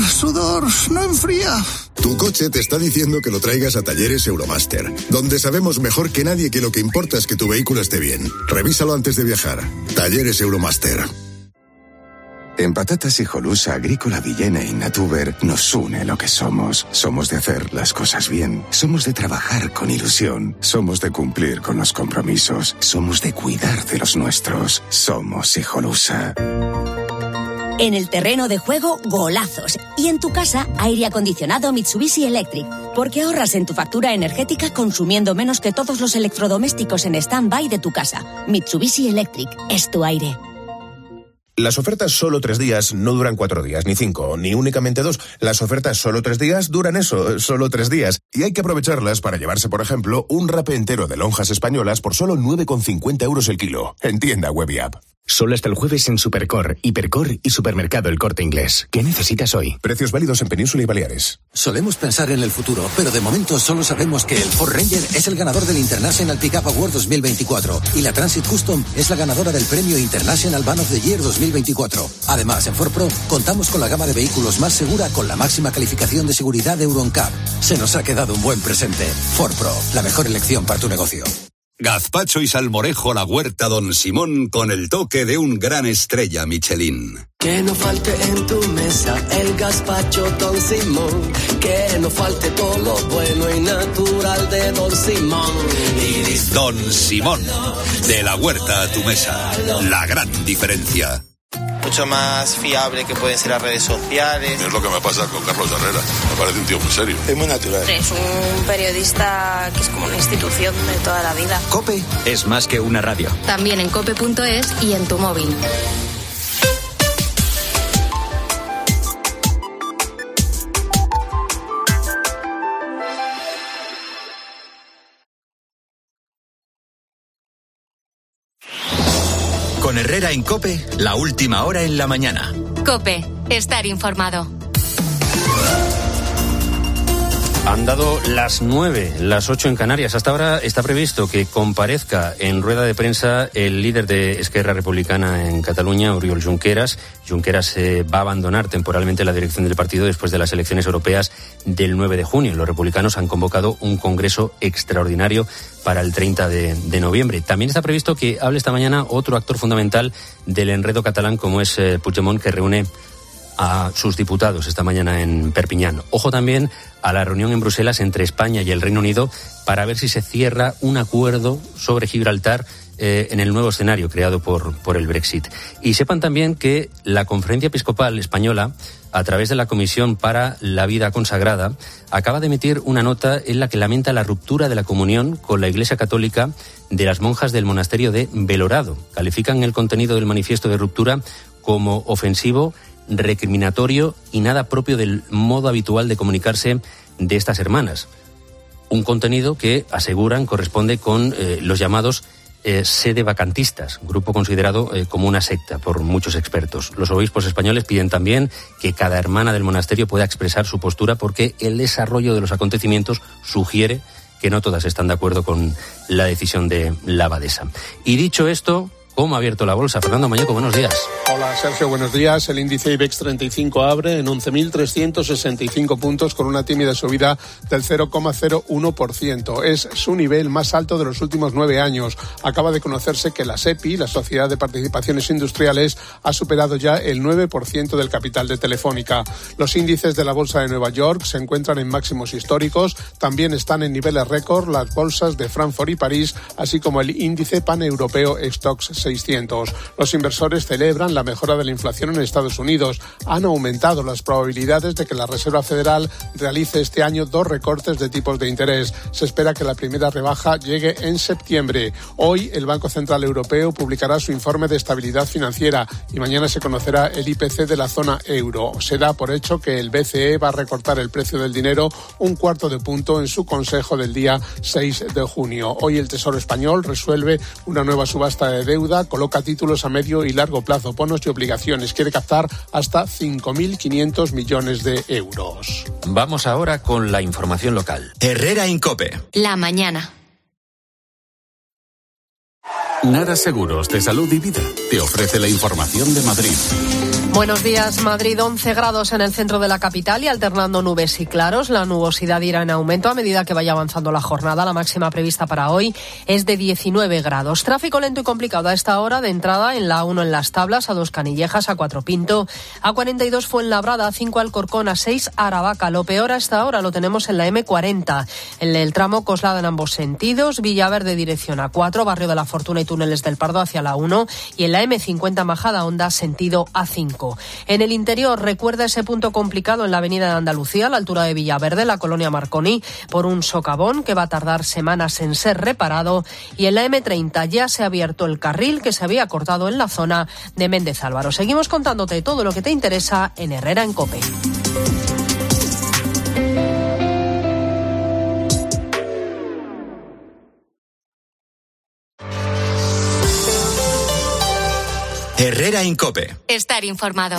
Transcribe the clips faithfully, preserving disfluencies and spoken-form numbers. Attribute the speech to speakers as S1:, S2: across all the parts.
S1: sudor, no enfría.
S2: Tu coche te está diciendo que lo traigas a Talleres Euromaster, donde sabemos mejor que nadie que lo que importa es que tu vehículo esté bien. Revísalo antes de viajar. Talleres Euromaster.
S3: En Patatas Hijolusa, Agrícola Villena y Natuber nos une lo que somos. Somos de hacer las cosas bien. Somos de trabajar con ilusión. Somos de cumplir con los compromisos. Somos de cuidar de los nuestros. Somos Hijolusa.
S4: En el terreno de juego, golazos. Y en tu casa, aire acondicionado Mitsubishi Electric. Porque ahorras en tu factura energética consumiendo menos que todos los electrodomésticos en stand-by de tu casa. Mitsubishi Electric es tu aire.
S5: Las ofertas solo tres días no duran cuatro días, ni cinco, ni únicamente dos. Las ofertas solo tres días duran eso, solo tres días. Y hay que aprovecharlas para llevarse, por ejemplo, un rape entero de lonjas españolas por solo nueve con cincuenta euros el kilo. En tienda web y app.
S6: Solo hasta el jueves en Supercor, Hipercor y Supermercado El Corte Inglés. ¿Qué necesitas hoy?
S5: Precios válidos en Península y Baleares.
S7: Solemos pensar en el futuro, pero de momento solo sabemos que el Ford Ranger es el ganador del International Pickup Award dos mil veinticuatro y la Transit Custom es la ganadora del premio International Van of the Year dos mil veinticuatro. Además, en Ford Pro contamos con la gama de vehículos más segura con la máxima calificación de seguridad de Euro N C A P. Se nos ha quedado un buen presente. Ford Pro, la mejor elección para tu negocio.
S8: Gazpacho y salmorejo a la huerta Don Simón con el toque de un gran estrella Michelin.
S9: Que no falte en tu mesa el gazpacho Don Simón. Que no falte todo lo bueno y natural de Don Simón. Y
S8: Don Simón, de la huerta a tu mesa, la gran diferencia.
S10: Mucho más fiable que pueden ser las redes sociales.
S11: Es lo que me pasa con Carlos Herrera. Me parece un tío muy serio.
S10: Es muy natural.
S12: Es un periodista que es como una institución de toda la vida.
S6: COPE es más que una radio.
S12: También en cope punto es y en tu móvil.
S6: Con Herrera en COPE, la última hora en la mañana.
S13: COPE, estar informado.
S14: Han dado las nueve, las ocho en Canarias. Hasta ahora está previsto que comparezca en rueda de prensa el líder de Esquerra Republicana en Cataluña, Oriol Junqueras. Junqueras eh, va a abandonar temporalmente la dirección del partido después de las elecciones europeas del nueve de junio. Los republicanos han convocado un congreso extraordinario para el treinta de noviembre. También está previsto que hable esta mañana otro actor fundamental del enredo catalán, como es eh, Puigdemont, que reúne a sus diputados esta mañana en Perpiñán. Ojo también a la reunión en Bruselas entre España y el Reino Unido para ver si se cierra un acuerdo sobre Gibraltar eh, en el nuevo escenario creado por, por el Brexit. Y sepan también que la Conferencia Episcopal Española, a través de la Comisión para la Vida Consagrada, acaba de emitir una nota en la que lamenta la ruptura de la comunión con la Iglesia Católica de las monjas del monasterio de Belorado. Califican el contenido del manifiesto de ruptura como ofensivo, recriminatorio y nada propio del modo habitual de comunicarse de estas hermanas. Un contenido que, aseguran, corresponde con eh, los llamados eh, sedevacantistas, grupo considerado eh, como una secta por muchos expertos. Los obispos españoles piden también que cada hermana del monasterio pueda expresar su postura porque el desarrollo de los acontecimientos sugiere que no todas están de acuerdo con la decisión de la abadesa. Y dicho esto, ¿cómo ha abierto la bolsa? Fernando Mañeco, buenos días.
S15: Hola, Sergio, buenos días. El índice IBEX treinta y cinco abre en once mil trescientos sesenta y cinco puntos con una tímida subida del cero coma cero uno por ciento. Es su nivel más alto de los últimos nueve años. Acaba de conocerse que la SEPI, la Sociedad de Participaciones Industriales, ha superado ya el nueve por ciento del capital de Telefónica. Los índices de la Bolsa de Nueva York se encuentran en máximos históricos. También están en niveles récord las bolsas de Frankfurt y París, así como el índice paneuropeo Stoxx seiscientos. Los inversores celebran la mejora de la inflación en Estados Unidos. Han aumentado las probabilidades de que la Reserva Federal realice este año dos recortes de tipos de interés. Se espera que la primera rebaja llegue en septiembre. Hoy el Banco Central Europeo publicará su informe de estabilidad financiera y mañana se conocerá el I P C de la zona euro. Se da por hecho que el B C E va a recortar el precio del dinero un cuarto de punto en su consejo del día seis de junio. Hoy el Tesoro Español resuelve una nueva subasta de deuda, coloca títulos a medio y largo plazo, bonos y obligaciones. Quiere captar hasta cinco mil quinientos millones de euros.
S14: Vamos ahora con la información local.
S6: Herrera en COPE.
S13: La mañana.
S16: Nara Seguros de Salud y Vida te ofrece la información de Madrid. Buenos días. Madrid, once grados en el centro de la capital y alternando nubes y claros. La nubosidad irá en aumento a medida que vaya avanzando la jornada. La máxima prevista para hoy es de diecinueve grados. Tráfico lento y complicado a esta hora de entrada en la A uno en Las Tablas, A dos Canillejas, A cuatro Pinto, A cuarenta y dos Fuenlabrada, A cinco Alcorcón, A seis Aravaca. Lo peor a esta hora lo tenemos en la eme cuarenta, en el tramo Coslada en ambos sentidos, Villaverde dirección A cuatro, Barrio de la Fortuna y Túneles del Pardo hacia la uno, y en la eme cincuenta Majada Honda sentido A cinco. En el interior, recuerda ese punto complicado en la avenida de Andalucía, a la altura de Villaverde, la colonia Marconi, por un socavón que va a tardar semanas en ser reparado. Y en la eme treinta ya se ha abierto el carril que se había cortado en la zona de Méndez Álvaro. Seguimos contándote todo lo que te interesa en Herrera en COPE.
S17: Herrera en COPE.
S13: Estar informado.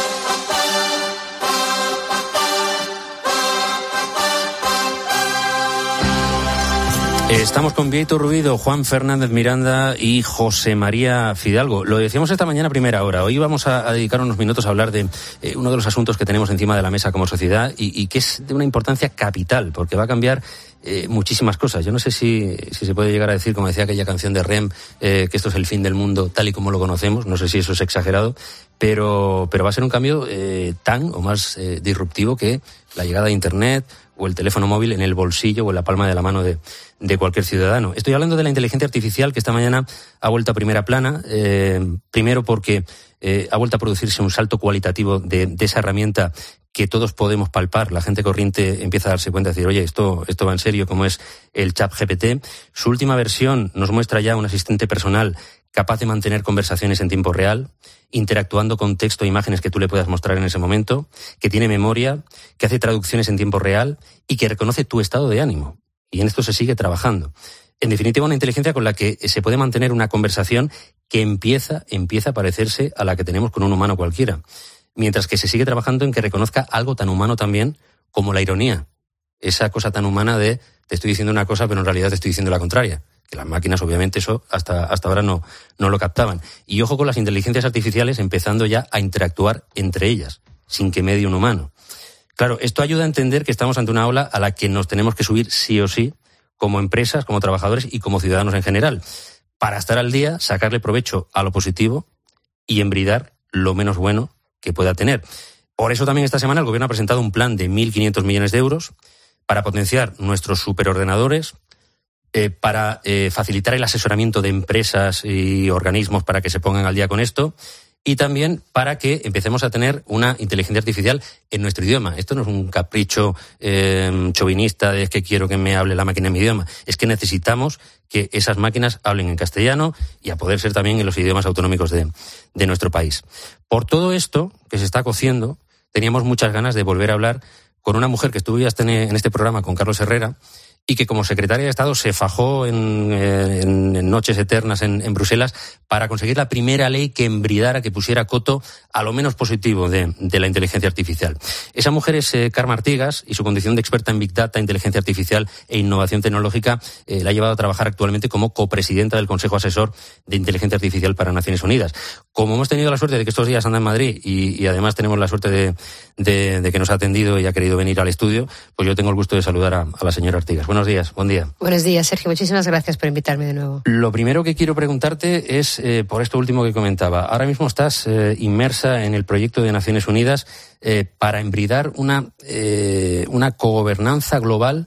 S14: Estamos con Vieito Ruido, Juan Fernández Miranda y José María Fidalgo. Lo decíamos esta mañana a primera hora. Hoy vamos a, a dedicar unos minutos a hablar de eh, uno de los asuntos que tenemos encima de la mesa como sociedad y, y que es de una importancia capital, porque va a cambiar eh, muchísimas cosas. Yo no sé si, si se puede llegar a decir, como decía aquella canción de R E M, eh, que esto es el fin del mundo tal y como lo conocemos. No sé si eso es exagerado, pero, pero va a ser un cambio eh, tan o más eh, disruptivo que la llegada de Internet o el teléfono móvil en el bolsillo o en la palma de la mano de, de cualquier ciudadano. Estoy hablando de la inteligencia artificial, que esta mañana ha vuelto a primera plana, eh, primero porque eh, ha vuelto a producirse un salto cualitativo de, de esa herramienta que todos podemos palpar. La gente corriente empieza a darse cuenta de decir, oye, esto, esto va en serio, como es el ChatGPT. Su última versión nos muestra ya un asistente personal capaz de mantener conversaciones en tiempo real, interactuando con texto e imágenes que tú le puedas mostrar en ese momento, que tiene memoria, que hace traducciones en tiempo real y que reconoce tu estado de ánimo. Y en esto se sigue trabajando. En definitiva, una inteligencia con la que se puede mantener una conversación que empieza, empieza a parecerse a la que tenemos con un humano cualquiera. Mientras que se sigue trabajando en que reconozca algo tan humano también como la ironía. Esa cosa tan humana de te estoy diciendo una cosa pero en realidad te estoy diciendo la contraria. Que las máquinas obviamente eso hasta, hasta ahora no, no lo captaban. Y ojo con las inteligencias artificiales empezando ya a interactuar entre ellas, sin que medie un humano. Claro, esto ayuda a entender que estamos ante una ola a la que nos tenemos que subir sí o sí, como empresas, como trabajadores y como ciudadanos en general, para estar al día, sacarle provecho a lo positivo y embridar lo menos bueno que pueda tener. Por eso también esta semana el Gobierno ha presentado un plan de mil quinientos millones de euros para potenciar nuestros superordenadores, eh, para eh, facilitar el asesoramiento de empresas y organismos para que se pongan al día con esto, y también para que empecemos a tener una inteligencia artificial en nuestro idioma. Esto no es un capricho eh, chauvinista de que quiero que me hable la máquina en mi idioma. Es que necesitamos que esas máquinas hablen en castellano y a poder ser también en los idiomas autonómicos de, de nuestro país. Por todo esto que se está cociendo, teníamos muchas ganas de volver a hablar con una mujer que estuvo ya en este programa, con Carlos Herrera, y que como secretaria de Estado se fajó en, en, en noches eternas en, en Bruselas para conseguir la primera ley que embridara, que pusiera coto a lo menos positivo de, de la inteligencia artificial. Esa mujer es eh, Carme Artigas, y su condición de experta en Big Data, inteligencia artificial e innovación tecnológica eh, la ha llevado a trabajar actualmente como copresidenta del Consejo Asesor de Inteligencia Artificial para Naciones Unidas. Como hemos tenido la suerte de que estos días anda en Madrid y, y además tenemos la suerte de, de, de que nos ha atendido y ha querido venir al estudio, pues yo tengo el gusto de saludar a, a la señora Artigas. Buenos días, buen día.
S18: Buenos días, Sergio. Muchísimas gracias por invitarme de nuevo.
S14: Lo primero que quiero preguntarte es eh, por esto último que comentaba. Ahora mismo estás eh, inmersa en el proyecto de Naciones Unidas eh, para embridar una, eh, una cogobernanza global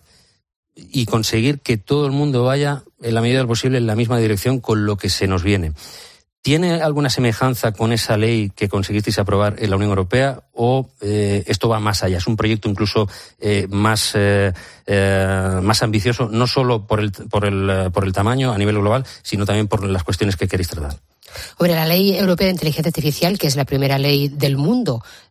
S14: y conseguir que todo el mundo vaya, en la medida del posible, en la misma dirección con lo que se nos viene. ¿Tiene alguna semejanza con esa ley que conseguisteis aprobar en la Unión Europea o eh, esto va más allá? Es un proyecto incluso eh, más eh, eh, más ambicioso, no solo por el por el por el tamaño a nivel global, sino también por las cuestiones que queréis tratar.
S18: Hombre, la Ley Europea de Inteligencia Artificial, que es la primera ley del mundo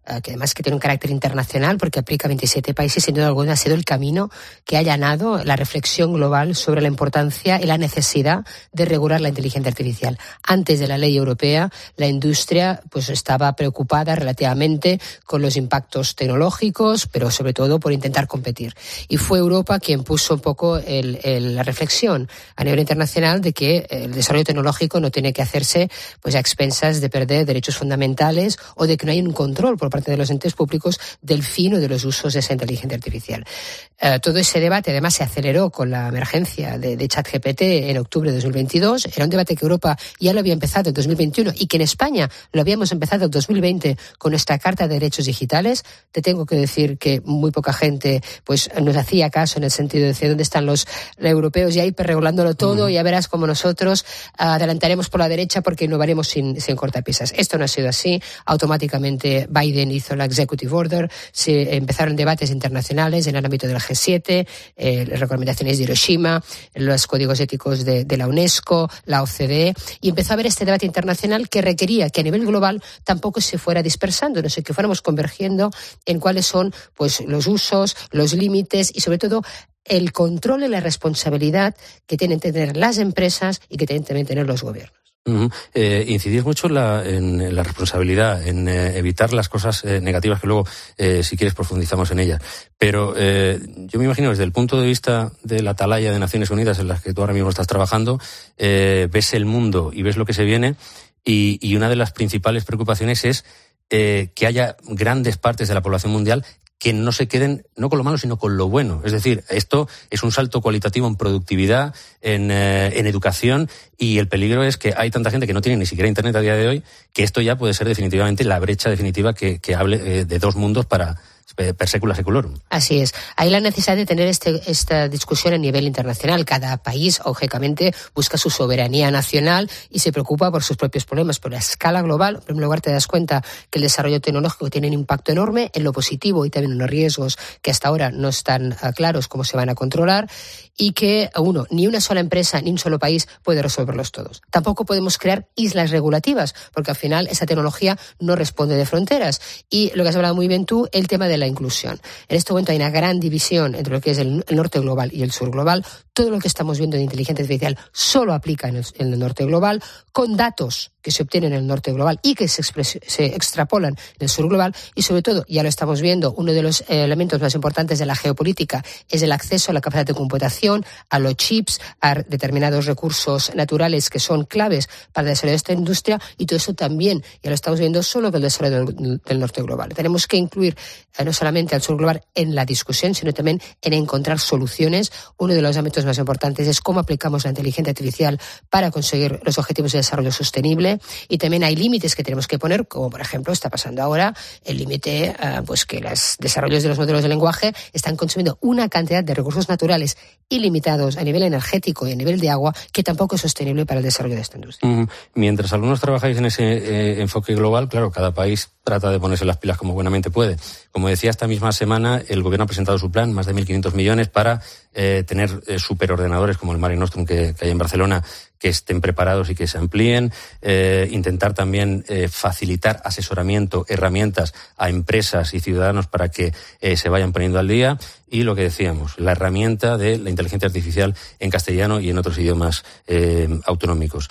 S18: uh, que además que tiene un carácter internacional porque aplica a veintisiete países, sin duda alguna ha sido el camino que ha allanado la reflexión global sobre la importancia y la necesidad de regular la inteligencia artificial. Antes de la ley europea, la industria pues estaba preocupada relativamente con los impactos tecnológicos, pero sobre todo por intentar competir. Y fue Europa quien puso un poco el, el, la reflexión a nivel internacional de que el desarrollo tecnológico no tiene que hacerse pues a expensas de perder derechos fundamentales o de que no hay un control por parte de los entes públicos del fin o de los usos de esa inteligencia artificial. Uh, todo ese debate además se aceleró con la emergencia de, de ChatGPT en octubre de dos mil veintidós. Era un debate que Europa ya lo había empezado en dos mil veintiuno y que en España lo habíamos empezado en dos mil veinte con nuestra Carta de Derechos Digitales. Te tengo que decir que muy poca gente pues nos hacía caso en el sentido de decir dónde están los, los europeos ya hiperregulándolo todo, mm. ya verás como nosotros uh, adelantaremos por la derecha porque innovaremos sin, sin cortapisas. Esto no ha sido así. Automáticamente Biden hizo la Executive Order, se empezaron debates internacionales en el ámbito del G siete, eh, las recomendaciones de Hiroshima, los códigos éticos de, de la UNESCO, la O C D E, y empezó a haber este debate internacional que requería que a nivel global tampoco se fuera dispersando, no sé, que fuéramos convergiendo en cuáles son pues los usos, los límites y sobre todo el control y la responsabilidad que tienen que tener las empresas y que tienen también tener los gobiernos.
S14: Uh-huh. Eh, incidís mucho en la, en la responsabilidad, en eh, evitar las cosas eh, negativas que luego, eh, si quieres, profundizamos en ellas. Pero eh, yo me imagino desde el punto de vista de la atalaya de Naciones Unidas en las que tú ahora mismo estás trabajando, eh, ves el mundo y ves lo que se viene y, y una de las principales preocupaciones es eh, que haya grandes partes de la población mundial que no se queden, no con lo malo, sino con lo bueno. Es decir, esto es un salto cualitativo en productividad, en, eh, en educación, y el peligro es que hay tanta gente que no tiene ni siquiera Internet a día de hoy, que esto ya puede ser definitivamente la brecha definitiva que, que hable eh, de dos mundos para per secula seculorum.
S18: Así es. Hay la necesidad de tener este, esta discusión a nivel internacional. Cada país, lógicamente, busca su soberanía nacional y se preocupa por sus propios problemas. Pero a escala global, en primer lugar, te das cuenta que el desarrollo tecnológico tiene un impacto enorme en lo positivo y también en los riesgos que hasta ahora no están uh, claros cómo se van a controlar, y que, uno, ni una sola empresa ni un solo país puede resolverlos todos. Tampoco podemos crear islas regulativas, porque al final esa tecnología no responde de fronteras. Y lo que has hablado muy bien tú, el tema de la inclusión. En este momento hay una gran división entre lo que es el, el norte global y el sur global. Todo lo que estamos viendo de inteligencia artificial solo aplica en el, en el norte global, con datos que se obtienen en el norte global y que se, expres- se extrapolan en el sur global. Y sobre todo, ya lo estamos viendo, uno de los elementos más importantes de la geopolítica es el acceso a la capacidad de computación, a los chips, a determinados recursos naturales que son claves para el desarrollo de esta industria, y todo eso también ya lo estamos viendo solo con el desarrollo del, del norte global. Tenemos que incluir eh, no solamente al sur global en la discusión, sino también en encontrar soluciones. Uno de los ámbitos más importantes es cómo aplicamos la inteligencia artificial para conseguir los objetivos de desarrollo sostenible, y también hay límites que tenemos que poner, como por ejemplo está pasando ahora el límite uh, pues que los desarrollos de los modelos de lenguaje están consumiendo una cantidad de recursos naturales ilimitados a nivel energético y a nivel de agua que tampoco es sostenible para el desarrollo de esta industria. Mm,
S14: mientras algunos trabajáis en ese eh, enfoque global, claro, cada país trata de ponerse las pilas como buenamente puede. Como decía, esta misma semana el gobierno ha presentado su plan, más de mil quinientos millones para eh, tener eh, superordenadores como el Mare Nostrum que, que hay en Barcelona, que estén preparados y que se amplíen, eh, intentar también eh, facilitar asesoramiento, herramientas a empresas y ciudadanos para que eh, se vayan poniendo al día, y lo que decíamos, la herramienta de la inteligencia artificial en castellano y en otros idiomas eh, autonómicos.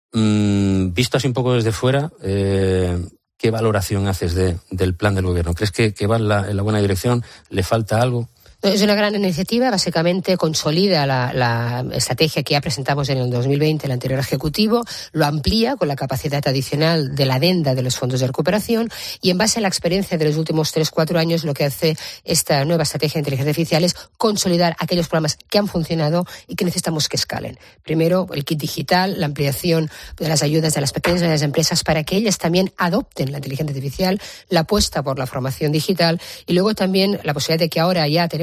S14: Mm, visto así un poco desde fuera, eh, ¿qué valoración haces de, del plan del gobierno? ¿Crees que, que va en la, en la buena dirección? ¿Le falta algo?
S18: Es una gran iniciativa, básicamente consolida la, la estrategia que ya presentamos en el dos mil veinte, el anterior Ejecutivo, lo amplía con la capacidad adicional de la adenda de los fondos de recuperación, y en base a la experiencia de los últimos tres, cuatro años, lo que hace esta nueva estrategia de inteligencia artificial es consolidar aquellos programas que han funcionado y que necesitamos que escalen. Primero, el kit digital, la ampliación de las ayudas de las pequeñas y medianas empresas para que ellas también adopten la inteligencia artificial, la apuesta por la formación digital, y luego también la posibilidad de que ahora ya tenemos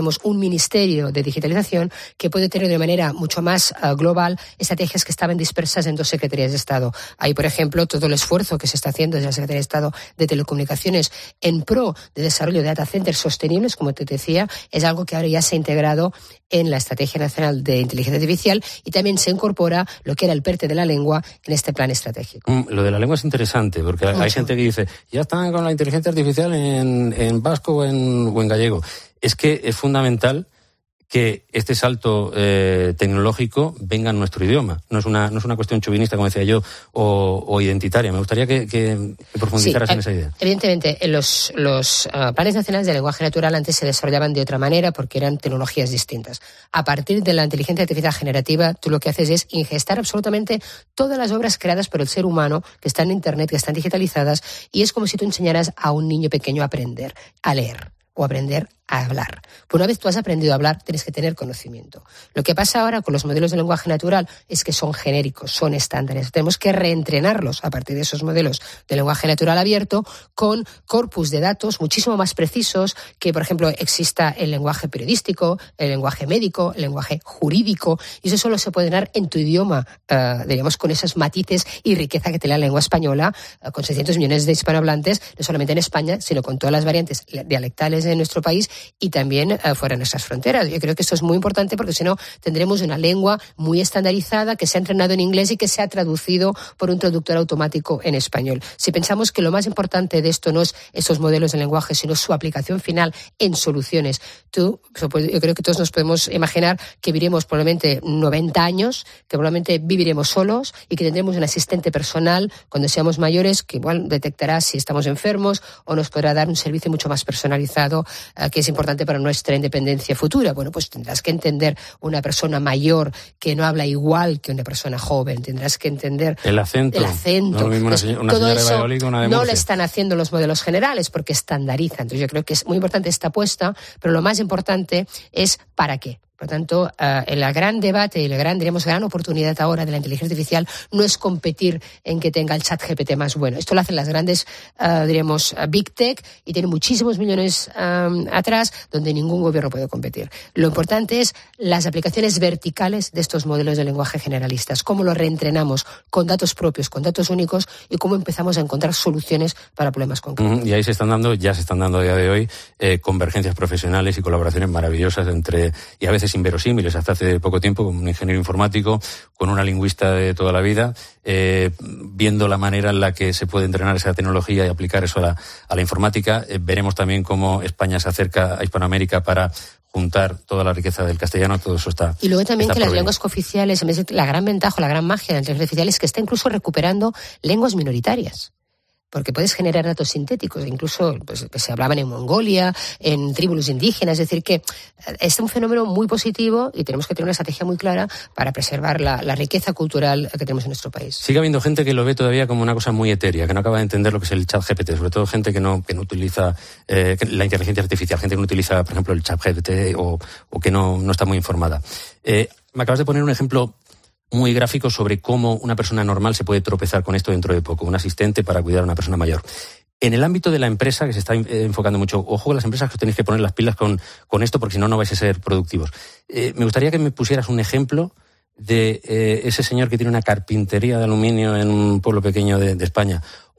S18: tenemos un ministerio de digitalización que puede tener de manera mucho más uh, global estrategias que estaban dispersas en dos secretarías de Estado. Hay, por ejemplo, todo el esfuerzo que se está haciendo desde la Secretaría de Estado de Telecomunicaciones en pro de desarrollo de data centers sostenibles, como te decía, es algo que ahora ya se ha integrado en la Estrategia Nacional de Inteligencia Artificial y también se incorpora lo que era el PERTE de la lengua en este plan estratégico.
S14: Mm, lo de la lengua es interesante, porque Mucho. hay gente que dice, ya están con la inteligencia artificial en, en vasco o en, o en gallego. Es que es fundamental que este salto eh, tecnológico venga en nuestro idioma. No es una no es una cuestión chauvinista, como decía yo, o, o identitaria. Me gustaría que, que, que profundizaras sí, en esa idea.
S18: Evidentemente, los, los uh, planes nacionales de lenguaje natural antes se desarrollaban de otra manera porque eran tecnologías distintas. A partir de la inteligencia artificial generativa, tú lo que haces es ingestar absolutamente todas las obras creadas por el ser humano que están en Internet, que están digitalizadas, y es como si tú enseñaras a un niño pequeño a aprender, a leer o aprender a hablar. Pues una vez tú has aprendido a hablar, tienes que tener conocimiento. Lo que pasa ahora con los modelos de lenguaje natural es que son genéricos, son estándares. Tenemos que reentrenarlos a partir de esos modelos de lenguaje natural abierto con corpus de datos muchísimo más precisos que, por ejemplo, exista el lenguaje periodístico, el lenguaje médico, el lenguaje jurídico, y eso solo se puede dar en tu idioma, uh, digamos, con esos matices y riqueza que tiene la lengua española, uh, con seiscientos millones de hispanohablantes, no solamente en España, sino con todas las variantes dialectales de nuestro país y también uh, fuera de nuestras fronteras. Yo creo que esto es muy importante porque si no tendremos una lengua muy estandarizada que se ha entrenado en inglés y que se ha traducido por un traductor automático en español. Si pensamos que lo más importante de esto no es estos modelos de lenguaje, sino su aplicación final en soluciones, tú, yo creo que todos nos podemos imaginar que viviremos probablemente noventa años, que probablemente viviremos solos y que tendremos un asistente personal cuando seamos mayores que igual detectará si estamos enfermos o nos podrá dar un servicio mucho más personalizado uh, que es importante para nuestra independencia futura. Bueno, pues tendrás que entender una persona mayor que no habla igual que una persona joven. Tendrás que entender
S14: el acento.
S18: El acento.
S14: No, lo mismo una, señora, una
S18: Todo
S14: señora
S18: eso
S14: de Valladolid que una de
S18: no
S14: Murcia.
S18: lo están haciendo los modelos generales porque estandarizan. Entonces yo creo que es muy importante esta apuesta, pero lo más importante es ¿para qué? Por tanto, uh, el gran debate y la gran, diríamos, gran oportunidad ahora de la inteligencia artificial no es competir en que tenga el chat G P T más bueno. Esto lo hacen las grandes, uh, diríamos, uh, Big Tech y tienen muchísimos millones um, atrás donde ningún gobierno puede competir. Lo importante es las aplicaciones verticales de estos modelos de lenguaje generalistas, cómo los reentrenamos con datos propios, con datos únicos y cómo empezamos a encontrar soluciones para problemas concretos.
S14: Uh-huh. Y ahí se están dando, ya se están dando a día de hoy, eh, convergencias profesionales y colaboraciones maravillosas entre, y a veces inverosímiles, hasta hace poco tiempo, con un ingeniero informático, con una lingüista de toda la vida, eh, viendo la manera en la que se puede entrenar esa tecnología y aplicar eso a la, a la informática. Eh, veremos también cómo España se acerca a Hispanoamérica para juntar toda la riqueza del castellano, todo eso está.
S18: Y luego también
S14: está
S18: que
S14: por
S18: las
S14: venir.
S18: lenguas cooficiales, en vez de la gran ventaja, la gran magia de la inteligencia artificial es que está incluso recuperando lenguas minoritarias. Porque puedes generar datos sintéticos, incluso pues, que se hablaban en Mongolia, en tribus indígenas, es decir, que es un fenómeno muy positivo y tenemos que tener una estrategia muy clara para preservar la, la riqueza cultural que tenemos en nuestro país.
S14: Sigue habiendo gente que lo ve todavía como una cosa muy etérea, que no acaba de entender lo que es el chat G P T, sobre todo gente que no, que no utiliza eh, la inteligencia artificial, gente que no utiliza, por ejemplo, el chat G P T o, o que no, no está muy informada. Eh, me acabas de poner un ejemplo muy gráfico sobre cómo una persona normal se puede tropezar con esto dentro de poco, un asistente para cuidar a una persona mayor. En el ámbito de la empresa, que se está enfocando mucho, ojo con las empresas que os tenéis que poner las pilas con, con esto, porque si no, no vais a ser productivos. Eh, me gustaría que me pusieras un ejemplo de eh, ese señor que tiene una carpintería de aluminio en un pueblo pequeño de, de España,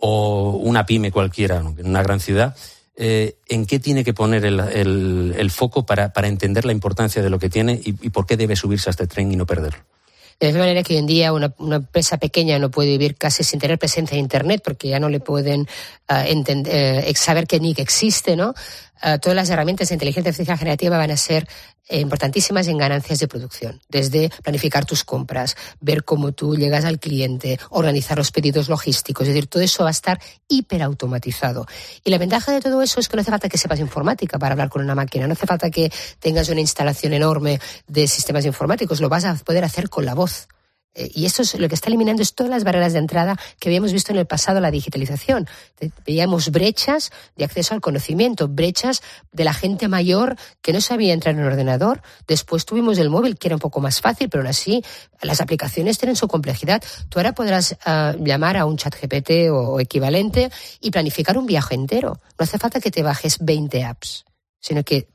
S14: o una pyme cualquiera, ¿no?, en una gran ciudad. Eh, ¿En qué tiene que poner el, el, el foco para, para entender la importancia de lo que tiene y, y por qué debe subirse a este tren y no perderlo?
S18: De la manera que hoy en día una, una empresa pequeña no puede vivir casi sin tener presencia en Internet porque ya no le pueden uh, entender, uh, saber que ni que existe, ¿no? Uh, todas las herramientas de inteligencia artificial generativa van a ser eh, importantísimas en ganancias de producción. Desde planificar tus compras, ver cómo tú llegas al cliente, organizar los pedidos logísticos. Es decir, todo eso va a estar hiperautomatizado. Y la ventaja de todo eso es que no hace falta que sepas informática para hablar con una máquina. No hace falta que tengas una instalación enorme de sistemas informáticos. Lo vas a poder hacer con la voz. Y esto es lo que está eliminando es todas las barreras de entrada que habíamos visto en el pasado, la digitalización. Veíamos brechas de acceso al conocimiento, brechas de la gente mayor que no sabía entrar en un ordenador. Después tuvimos el móvil, que era un poco más fácil, pero aún así las aplicaciones tienen su complejidad. Tú ahora podrás uh, llamar a un chat G P T o, o equivalente y planificar un viaje entero. No hace falta que te bajes veinte apps, sino que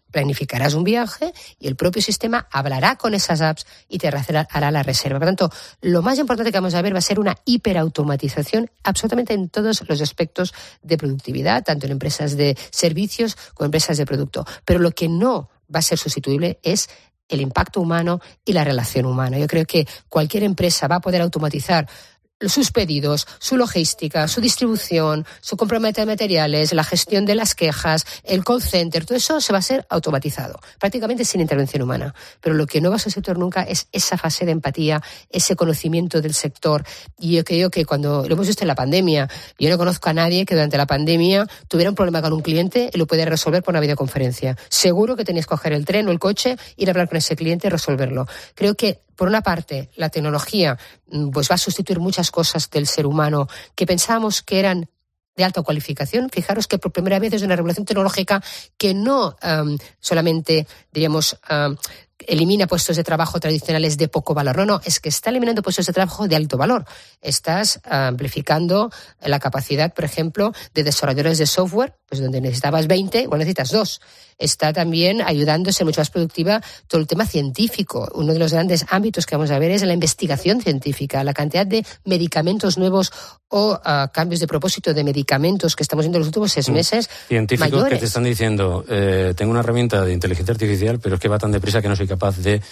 S18: planificarás un viaje y el propio sistema hablará con esas apps y te hará la reserva. Por tanto, lo más importante que vamos a ver va a ser una hiperautomatización absolutamente en todos los aspectos de productividad, tanto en empresas de servicios como en empresas de producto. Pero lo que no va a ser sustituible es el impacto humano y la relación humana. Yo creo que cualquier empresa va a poder automatizar sus pedidos, su logística, su distribución, su compra de materiales, la gestión de las quejas, el call center, todo eso se va a ser automatizado, prácticamente sin intervención humana. Pero lo que no va a sustituir nunca es esa fase de empatía, ese conocimiento del sector. Y yo creo que cuando lo hemos visto en la pandemia, yo no conozco a nadie que durante la pandemia tuviera un problema con un cliente y lo pudiera resolver por una videoconferencia. Seguro que tenías que coger el tren o el coche, ir a hablar con ese cliente y resolverlo. Creo que por una parte, la tecnología pues va a sustituir muchas cosas del ser humano que pensábamos que eran de alta cualificación. Fijaros que por primera vez es una revolución tecnológica que no um, solamente, diríamos, um, elimina puestos de trabajo tradicionales de poco valor. No, no, es que está eliminando puestos de trabajo de alto valor. Estás amplificando la capacidad, por ejemplo, de desarrolladores de software, pues donde necesitabas veinte, igual necesitas dos. Está también ayudando a ser mucho más productiva todo el tema científico. Uno de los grandes ámbitos que vamos a ver es la investigación científica, la cantidad de medicamentos nuevos o uh, cambios de propósito de medicamentos que estamos viendo en los últimos seis meses.
S14: Científicos
S18: mayores.
S14: Que te están diciendo, eh, tengo una herramienta de inteligencia artificial, pero es que va tan deprisa que no soy capaz de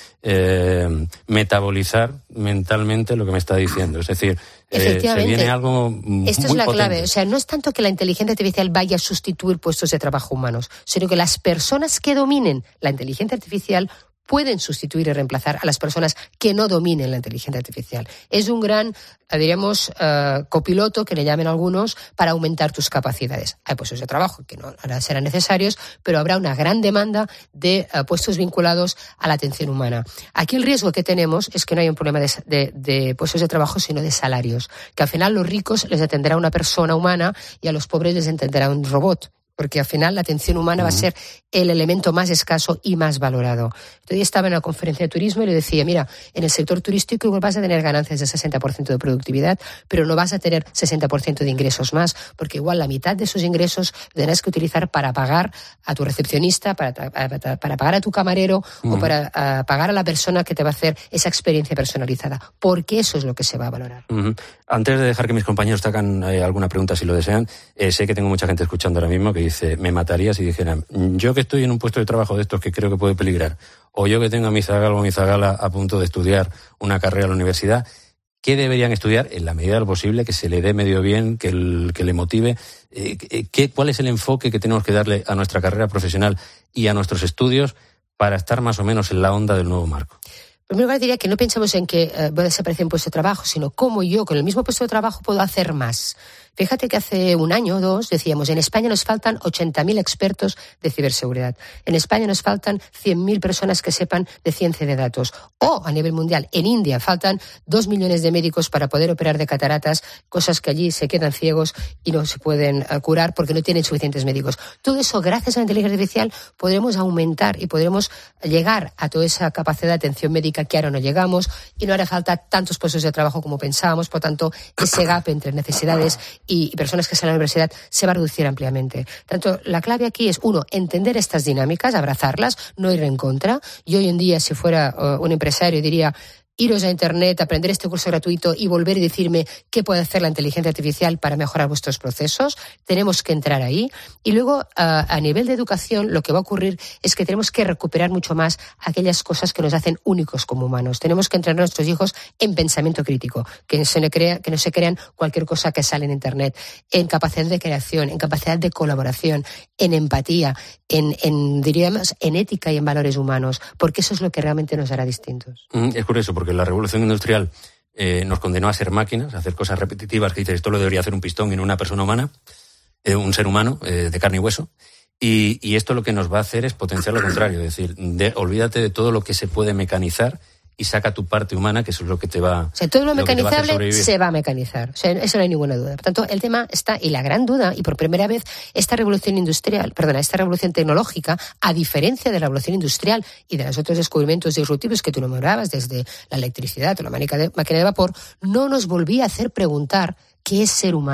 S14: eh, metabolizar mentalmente lo que me está diciendo. Es decir, eh, se viene algo muy
S18: Esto es la
S14: potente.
S18: clave. O sea, no es tanto que la inteligencia artificial vaya a sustituir puestos de trabajo humanos, sino que las personas que dominen la inteligencia artificial pueden sustituir y reemplazar a las personas que no dominen la inteligencia artificial. Es un gran, diríamos, uh, copiloto, que le llamen algunos, para aumentar tus capacidades. Hay puestos de trabajo que no serán necesarios, pero habrá una gran demanda de uh, puestos vinculados a la atención humana. Aquí el riesgo que tenemos es que no haya un problema de, de, de puestos de trabajo, sino de salarios. Que al final los ricos les atenderá una persona humana y a los pobres les atenderá un robot. Porque al final la atención humana uh-huh. va a ser el elemento más escaso y más valorado. Yo estaba en una conferencia de turismo y le decía, mira, en el sector turístico vas a tener ganancias de sesenta por ciento de productividad, pero no vas a tener sesenta por ciento de ingresos más, porque igual la mitad de esos ingresos tendrás que utilizar para pagar a tu recepcionista, para, para, para pagar a tu camarero uh-huh. o para uh, pagar a la persona que te va a hacer esa experiencia personalizada, porque eso es lo que se va a valorar.
S14: Uh-huh. Antes de dejar que mis compañeros te hagan eh, alguna pregunta si lo desean, eh, sé que tengo mucha gente escuchando ahora mismo que dice, me mataría si dijeran, yo que estoy en un puesto de trabajo de estos que creo que puede peligrar, o yo que tengo a mi zagala o mi zagala a punto de estudiar una carrera en la universidad, ¿qué deberían estudiar en la medida de lo posible, que se le dé medio bien, que, el, que le motive? Eh, ¿qué, ¿Cuál es el enfoque que tenemos que darle a nuestra carrera profesional y a nuestros estudios para estar más o menos en la onda del nuevo marco?
S18: En primer lugar, diría que no pensemos en que eh, va a desaparecer un puesto de trabajo, sino cómo yo, con el mismo puesto de trabajo, puedo hacer más. Fíjate que hace un año o dos decíamos, en España nos faltan ochenta mil expertos de ciberseguridad. En España nos faltan cien mil personas que sepan de ciencia de datos. O, a nivel mundial, en India faltan dos millones de médicos para poder operar de cataratas, cosas que allí se quedan ciegos y no se pueden uh, curar porque no tienen suficientes médicos. Todo eso, gracias a la inteligencia artificial, podremos aumentar y podremos llegar a toda esa capacidad de atención médica que ahora no llegamos, y no hará falta tantos puestos de trabajo como pensábamos. Por tanto, ese gap entre necesidades y personas que salen a la universidad se va a reducir ampliamente. Tanto, la clave aquí es, uno, entender estas dinámicas, abrazarlas, no ir en contra. Yo hoy en día, si fuera uh, un empresario, diría, iros a Internet, aprender este curso gratuito y volver y decirme qué puede hacer la inteligencia artificial para mejorar vuestros procesos. Tenemos que entrar ahí. Y luego, a nivel de educación, lo que va a ocurrir es que tenemos que recuperar mucho más aquellas cosas que nos hacen únicos como humanos. Tenemos que entrenar a nuestros hijos en pensamiento crítico, que, se no, crea, que no se crean cualquier cosa que sale en Internet, en capacidad de creación, en capacidad de colaboración, en empatía, en, en diríamos, en ética y en valores humanos, porque eso es lo que realmente nos hará distintos.
S14: Mm, es curioso, porque la revolución industrial eh, nos condenó a ser máquinas, a hacer cosas repetitivas, que dices, esto lo debería hacer un pistón y no una persona humana, eh, un ser humano eh, de carne y hueso, y, y esto lo que nos va a hacer es potenciar lo contrario, es decir, de, olvídate de todo lo que se puede mecanizar y saca tu parte humana, que eso es lo que te va a...
S18: O sea, todo lo, lo mecanizable
S14: va
S18: se va a mecanizar. O sea, eso no hay ninguna duda. Por tanto, el tema está, y la gran duda, y por primera vez, esta revolución industrial, perdona, esta revolución tecnológica, a diferencia de la revolución industrial y de los otros descubrimientos disruptivos que tú nombrabas, desde la electricidad o la máquina de, máquina de vapor, no nos volvía a hacer preguntar qué es ser humano.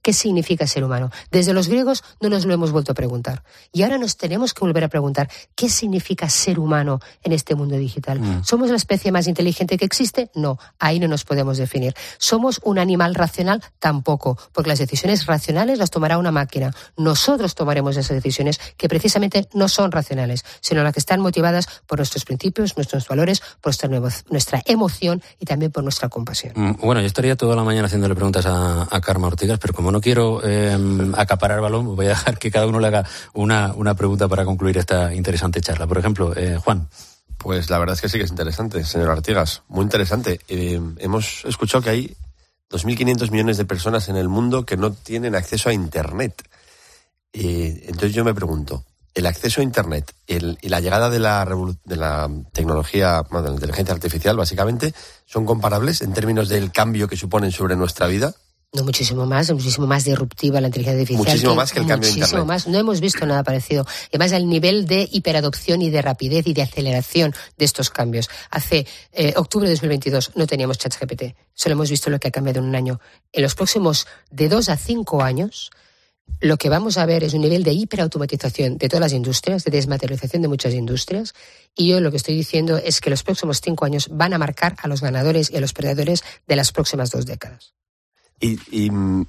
S18: ¿Qué significa ser humano? Desde los griegos no nos lo hemos vuelto a preguntar. Y ahora nos tenemos que volver a preguntar, ¿qué significa ser humano en este mundo digital? Mm. ¿Somos la especie más inteligente que existe? No, ahí no nos podemos definir. ¿Somos un animal racional? Tampoco, porque las decisiones racionales las tomará una máquina. Nosotros tomaremos esas decisiones que precisamente no son racionales, sino las que están motivadas por nuestros principios, nuestros valores, por nuestra, nuestra emoción y también por nuestra compasión.
S14: Mm, bueno, yo estaría toda la mañana haciéndole preguntas a, a Carme Ortigas, pero como no quiero eh, acaparar balón, voy a dejar que cada uno le haga una, una pregunta para concluir esta interesante charla. Por ejemplo, eh, Juan.
S19: Pues la verdad es que sí que es interesante, señor Artigas, muy interesante. Eh, hemos escuchado que hay dos mil quinientos millones de personas en el mundo que no tienen acceso a Internet. Eh, entonces yo me pregunto, ¿el acceso a Internet el, y la llegada de la, revolu- de la tecnología, bueno, de la inteligencia artificial, básicamente, son comparables en términos del cambio que suponen sobre nuestra vida?
S18: No, muchísimo más, muchísimo más disruptiva la inteligencia artificial.
S19: Muchísimo que, más que el cambio de
S18: Internet. Más. No hemos visto nada parecido. Además, el nivel de hiperadopción y de rapidez y de aceleración de estos cambios. Hace eh, octubre de dos mil veintidós no teníamos ChatGPT. Solo hemos visto lo que ha cambiado en un año. En los próximos de dos a cinco años, lo que vamos a ver es un nivel de hiperautomatización de todas las industrias, de desmaterialización de muchas industrias. Y yo lo que estoy diciendo es que los próximos cinco años van a marcar a los ganadores y a los perdedores de las próximas dos décadas.
S19: Y, y me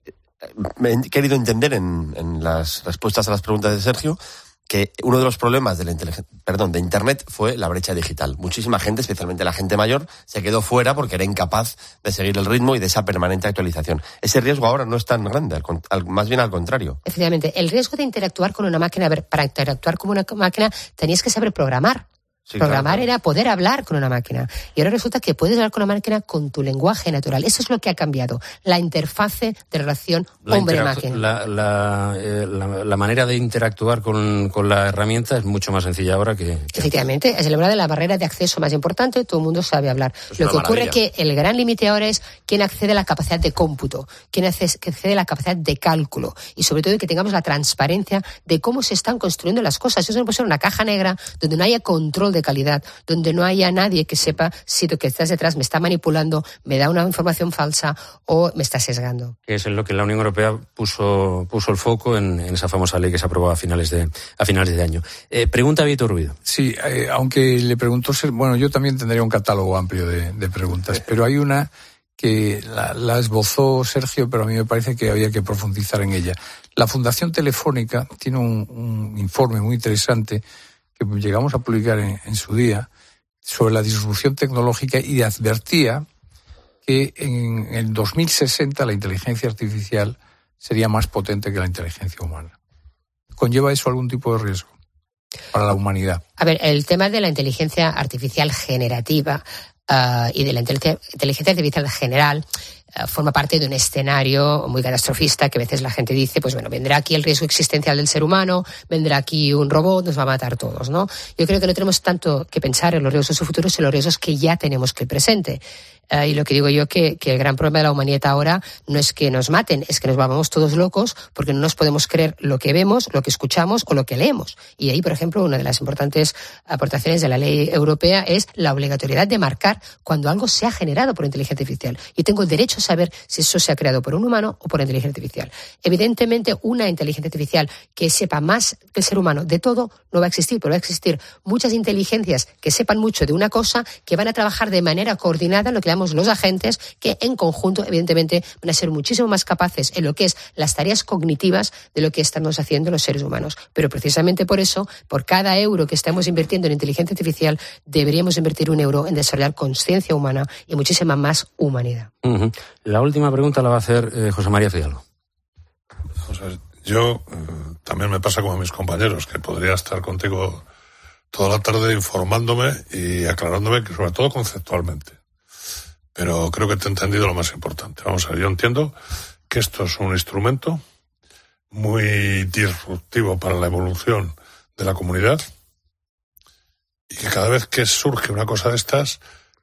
S19: he querido entender en, en las respuestas a las preguntas de Sergio que uno de los problemas de la inteligen- perdón, de Internet fue la brecha digital. Muchísima gente, especialmente la gente mayor, se quedó fuera porque era incapaz de seguir el ritmo y de esa permanente actualización. Ese riesgo ahora no es tan grande, al, al, más bien al contrario.
S18: Efectivamente, el riesgo de interactuar con una máquina, a ver, para interactuar con una máquina tenías que saber programar. Sí, Programar claro, claro. era poder hablar con una máquina. Y ahora resulta que puedes hablar con una máquina con tu lenguaje natural. Eso es lo que ha cambiado. La interfase de relación hombre-máquina.
S14: La, la, eh, la, la manera de interactuar con, con la herramienta es mucho más sencilla ahora que... que...
S18: Efectivamente. Es la la barrera de acceso más importante. Todo el mundo sabe hablar. Es lo que ocurre es que el gran límite ahora es quién accede a la capacidad de cómputo, quién accede a la capacidad de cálculo. Y sobre todo que tengamos la transparencia de cómo se están construyendo las cosas. Eso no puede ser una caja negra donde no haya control de de calidad, donde no haya nadie que sepa si lo que estás detrás me está manipulando, me da una información falsa o me está sesgando.
S14: Que es en lo que la Unión Europea puso, puso el foco en, en esa famosa ley que se aprobó a finales de, a finales de año. Eh, pregunta Víctor Ruido.
S20: Sí, eh, aunque le preguntó, bueno, yo también tendría un catálogo amplio de, de preguntas, pero hay una que la, la esbozó Sergio, pero a mí me parece que había que profundizar en ella. La Fundación Telefónica tiene un, un informe muy interesante que llegamos a publicar en, en su día, sobre la disrupción tecnológica y advertía que en el dos mil sesenta la inteligencia artificial sería más potente que la inteligencia humana. ¿Conlleva eso algún tipo de riesgo para la humanidad?
S18: A ver, el tema de la inteligencia artificial generativa uh, y de la inteligencia artificial general forma parte de un escenario muy catastrofista que a veces la gente dice, pues bueno, vendrá aquí el riesgo existencial del ser humano, vendrá aquí un robot, nos va a matar todos, ¿no? Yo creo que no tenemos tanto que pensar en los riesgos de su futuro, sino en los riesgos que ya tenemos que el presente. Uh, y lo que digo yo que, que el gran problema de la humanidad ahora no es que nos maten, es que nos vamos todos locos porque no nos podemos creer lo que vemos, lo que escuchamos o lo que leemos. Y ahí, por ejemplo, una de las importantes aportaciones de la ley europea es la obligatoriedad de marcar cuando algo se ha generado por inteligencia artificial. Y tengo el derecho a saber si eso se ha creado por un humano o por inteligencia artificial. Evidentemente, una inteligencia artificial que sepa más que el ser humano de todo no va a existir, pero va a existir muchas inteligencias que sepan mucho de una cosa, que van a trabajar de manera coordinada en lo que llamamos los agentes, que en conjunto, evidentemente, van a ser muchísimo más capaces en lo que es las tareas cognitivas de lo que estamos haciendo los seres humanos. Pero precisamente por eso, por cada euro que estamos invirtiendo en inteligencia artificial, deberíamos invertir un euro en desarrollar conciencia humana y muchísima más humanidad.
S14: Uh-huh. La última pregunta la va a hacer eh, José María Fidalgo.
S11: José, yo eh, también me pasa como a mis compañeros, que podría estar contigo toda la tarde informándome y aclarándome, que sobre todo conceptualmente. Pero creo que te he entendido lo más importante. Vamos a ver, yo entiendo que esto es un instrumento muy disruptivo para la evolución de la comunidad y que cada vez que surge una cosa de estas,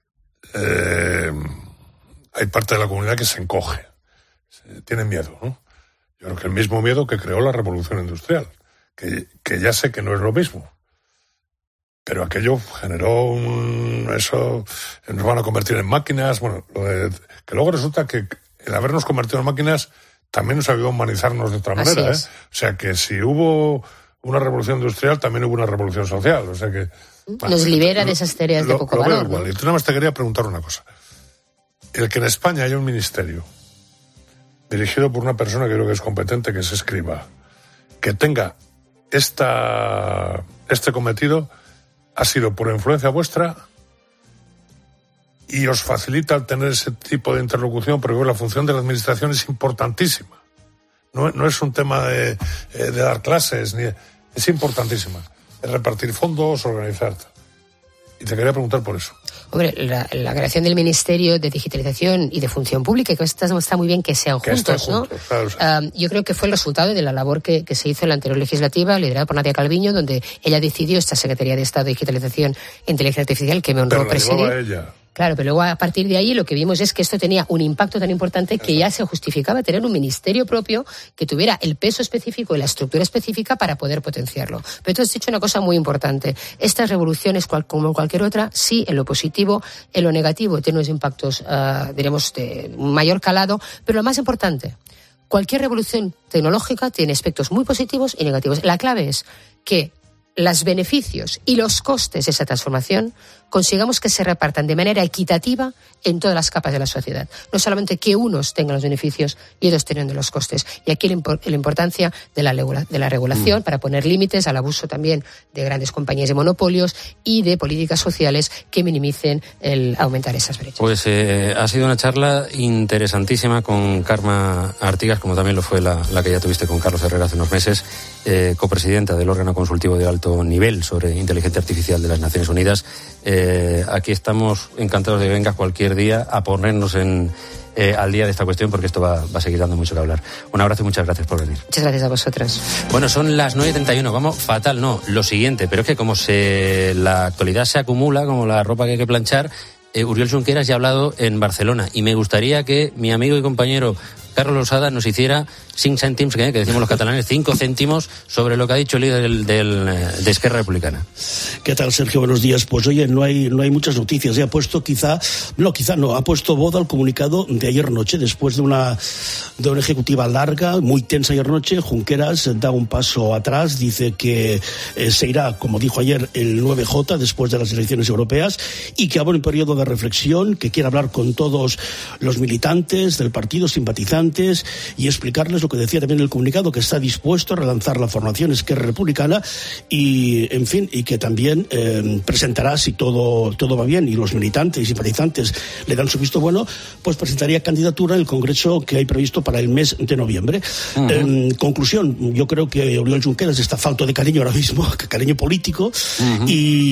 S11: eh, hay parte de la comunidad que se encoge, se, tiene miedo, ¿no? Yo creo que el mismo miedo que creó la revolución industrial, que, que ya sé que no es lo mismo. Pero aquello generó un... eso, nos van a convertir en máquinas, bueno, lo de, que luego resulta que el habernos convertido en máquinas también nos ayudó a humanizarnos de otra manera, ¿eh? O sea que si hubo una revolución industrial, también hubo una revolución social. O sea que
S18: nos bueno, libera lo, de esas tareas de poco
S11: lo
S18: valor.
S11: Igual. ¿No? Y tú nada más te quería preguntar una cosa. El que en España haya un ministerio dirigido por una persona que creo que es competente, que es escriba, que tenga esta, este cometido, ha sido por influencia vuestra y os facilita el tener ese tipo de interlocución, porque la función de la administración es importantísima. No, no es un tema de, de dar clases, ni es importantísima. Es repartir fondos, organizar. Y te quería preguntar por eso.
S18: Hombre, la, la creación del Ministerio de Digitalización y de Función Pública, que está, está muy bien que sean
S11: que
S18: juntos, ¿no?
S11: Juntos, claro, sí. uh,
S18: yo creo que fue el resultado de la labor que, que se hizo en la anterior legislativa, liderada por Nadia Calviño, donde ella decidió esta Secretaría de Estado de Digitalización e Inteligencia Artificial, que me honró
S11: pero la
S18: presidir.
S11: Ella.
S18: Claro, pero luego a partir de ahí lo que vimos es que esto tenía un impacto tan importante que ya se justificaba tener un ministerio propio que tuviera el peso específico y la estructura específica para poder potenciarlo. Pero tú has dicho una cosa muy importante. Estas revoluciones, cual, como cualquier otra, sí, en lo positivo, en lo negativo, tienen unos impactos, uh, diremos, de mayor calado, pero lo más importante, cualquier revolución tecnológica tiene aspectos muy positivos y negativos. La clave es que los beneficios y los costes de esa transformación consigamos que se repartan de manera equitativa en todas las capas de la sociedad. No solamente que unos tengan los beneficios y otros tengan los costes. Y aquí la, impor- la importancia de la, regula- de la regulación mm. para poner límites al abuso también de grandes compañías de monopolios y de políticas sociales que minimicen el aumentar esas brechas.
S14: Pues eh, ha sido una charla interesantísima con Carme Artigas, como también lo fue la, la que ya tuviste con Carlos Herrera hace unos meses, eh, copresidenta del órgano consultivo de alto nivel sobre inteligencia artificial de las Naciones Unidas. Eh, aquí estamos encantados de que vengas cualquier día a ponernos en, eh, al día de esta cuestión, porque esto va, va a seguir dando mucho que hablar. Un abrazo y muchas gracias por venir.
S18: Muchas gracias a vosotras.
S14: Bueno, son las nueve y treinta y uno. Vamos, fatal, no, lo siguiente, pero es que como se la actualidad se acumula, como la ropa que hay que planchar, eh, Oriol Junqueras ya ha hablado en Barcelona y me gustaría que mi amigo y compañero Carlos Losada nos hiciera cinco céntimos, que decimos los catalanes, cinco céntimos sobre lo que ha dicho el líder del, del, de Esquerra Republicana.
S21: ¿Qué tal, Sergio? Buenos días. Pues oye, no hay no hay muchas noticias. Ha puesto quizá, no, quizá no, ha puesto voz al comunicado de ayer noche, después de una de una ejecutiva larga, muy tensa ayer noche. Junqueras da un paso atrás, dice que eh, se irá, como dijo ayer, el nueve J después de las elecciones europeas y que abre un periodo de reflexión, que quiere hablar con todos los militantes del partido, simpatizantes, y explicarles lo que decía también el comunicado, que está dispuesto a relanzar la formación Esquerra Republicana y, en fin, y que también eh, presentará, si todo, todo va bien y los militantes y simpatizantes le dan su visto bueno, pues presentaría candidatura en el Congreso que hay previsto para el mes de noviembre. Uh-huh. En conclusión, yo creo que Oriol Junqueras está falto de cariño ahora mismo, cariño político, uh-huh.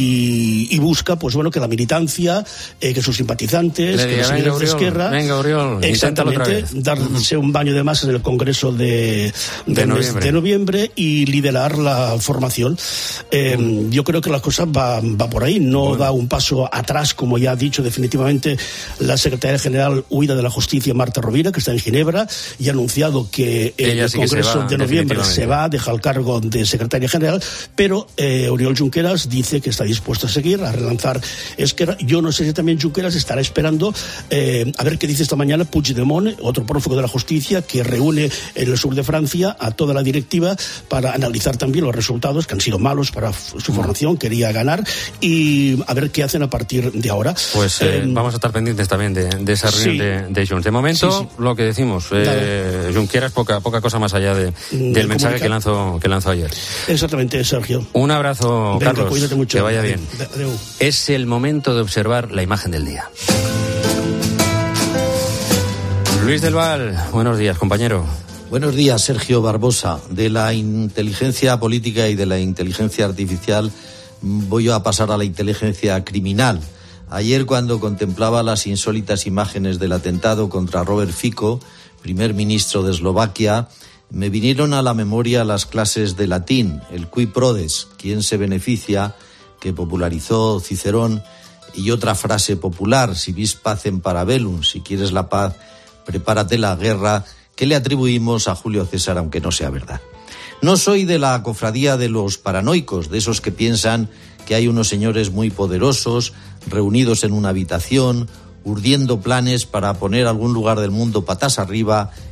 S21: y, y busca, pues bueno, que la militancia, eh, que sus simpatizantes,
S14: le
S21: que los seguidores de Esquerra,
S14: venga, Oriol,
S21: exactamente, darse un baño de masas en el Congreso de, de, de, noviembre. Mes de noviembre y liderar la formación. Eh, uh-huh. Yo creo que la cosa va, va por ahí, no bueno. da un paso atrás, como ya ha dicho definitivamente la secretaria general huida de la Justicia, Marta Rovira, que está en Ginebra, y ha anunciado que en el Congreso va, de noviembre se va, deja el cargo de secretaria general, pero eh, Oriol Junqueras dice que está dispuesto a seguir, a relanzar Esquerra. Yo no sé si también Junqueras estará esperando eh, a ver qué dice esta mañana Puigdemont, otro prófugo de la justicia, que reúne en el sur de Francia a toda la directiva para analizar también los resultados, que han sido malos para su formación, quería ganar, y a ver qué hacen a partir de ahora.
S14: Pues eh, eh, vamos a estar pendientes también de, de esa reunión sí. de, de Junts. De momento, sí, sí. lo que decimos, eh, Junqueras, poca, poca cosa más allá de, del de mensaje que lanzó, que lanzó ayer.
S21: Exactamente, Sergio.
S14: Un abrazo,
S21: Venga,
S14: Carlos.
S21: Cuídate mucho.
S14: Que vaya bien.
S21: Adeu.
S14: Es el momento de observar la imagen del día. Luis del Val, buenos días, compañero.
S22: Buenos días, Sergio Barbosa. De la inteligencia política y de la inteligencia artificial voy a pasar a la inteligencia criminal. Ayer, cuando contemplaba las insólitas imágenes del atentado contra Robert Fico, primer ministro de Eslovaquia, me vinieron a la memoria las clases de latín, el qui prodest, quién se beneficia, que popularizó Cicerón, y otra frase popular, si vis pacem para bellum, si quieres la paz, prepárate la guerra, que le atribuimos a Julio César, aunque no sea verdad. No soy de la cofradía de los paranoicos, de esos que piensan que hay unos señores muy poderosos reunidos en una habitación, urdiendo planes para poner algún lugar del mundo patas arriba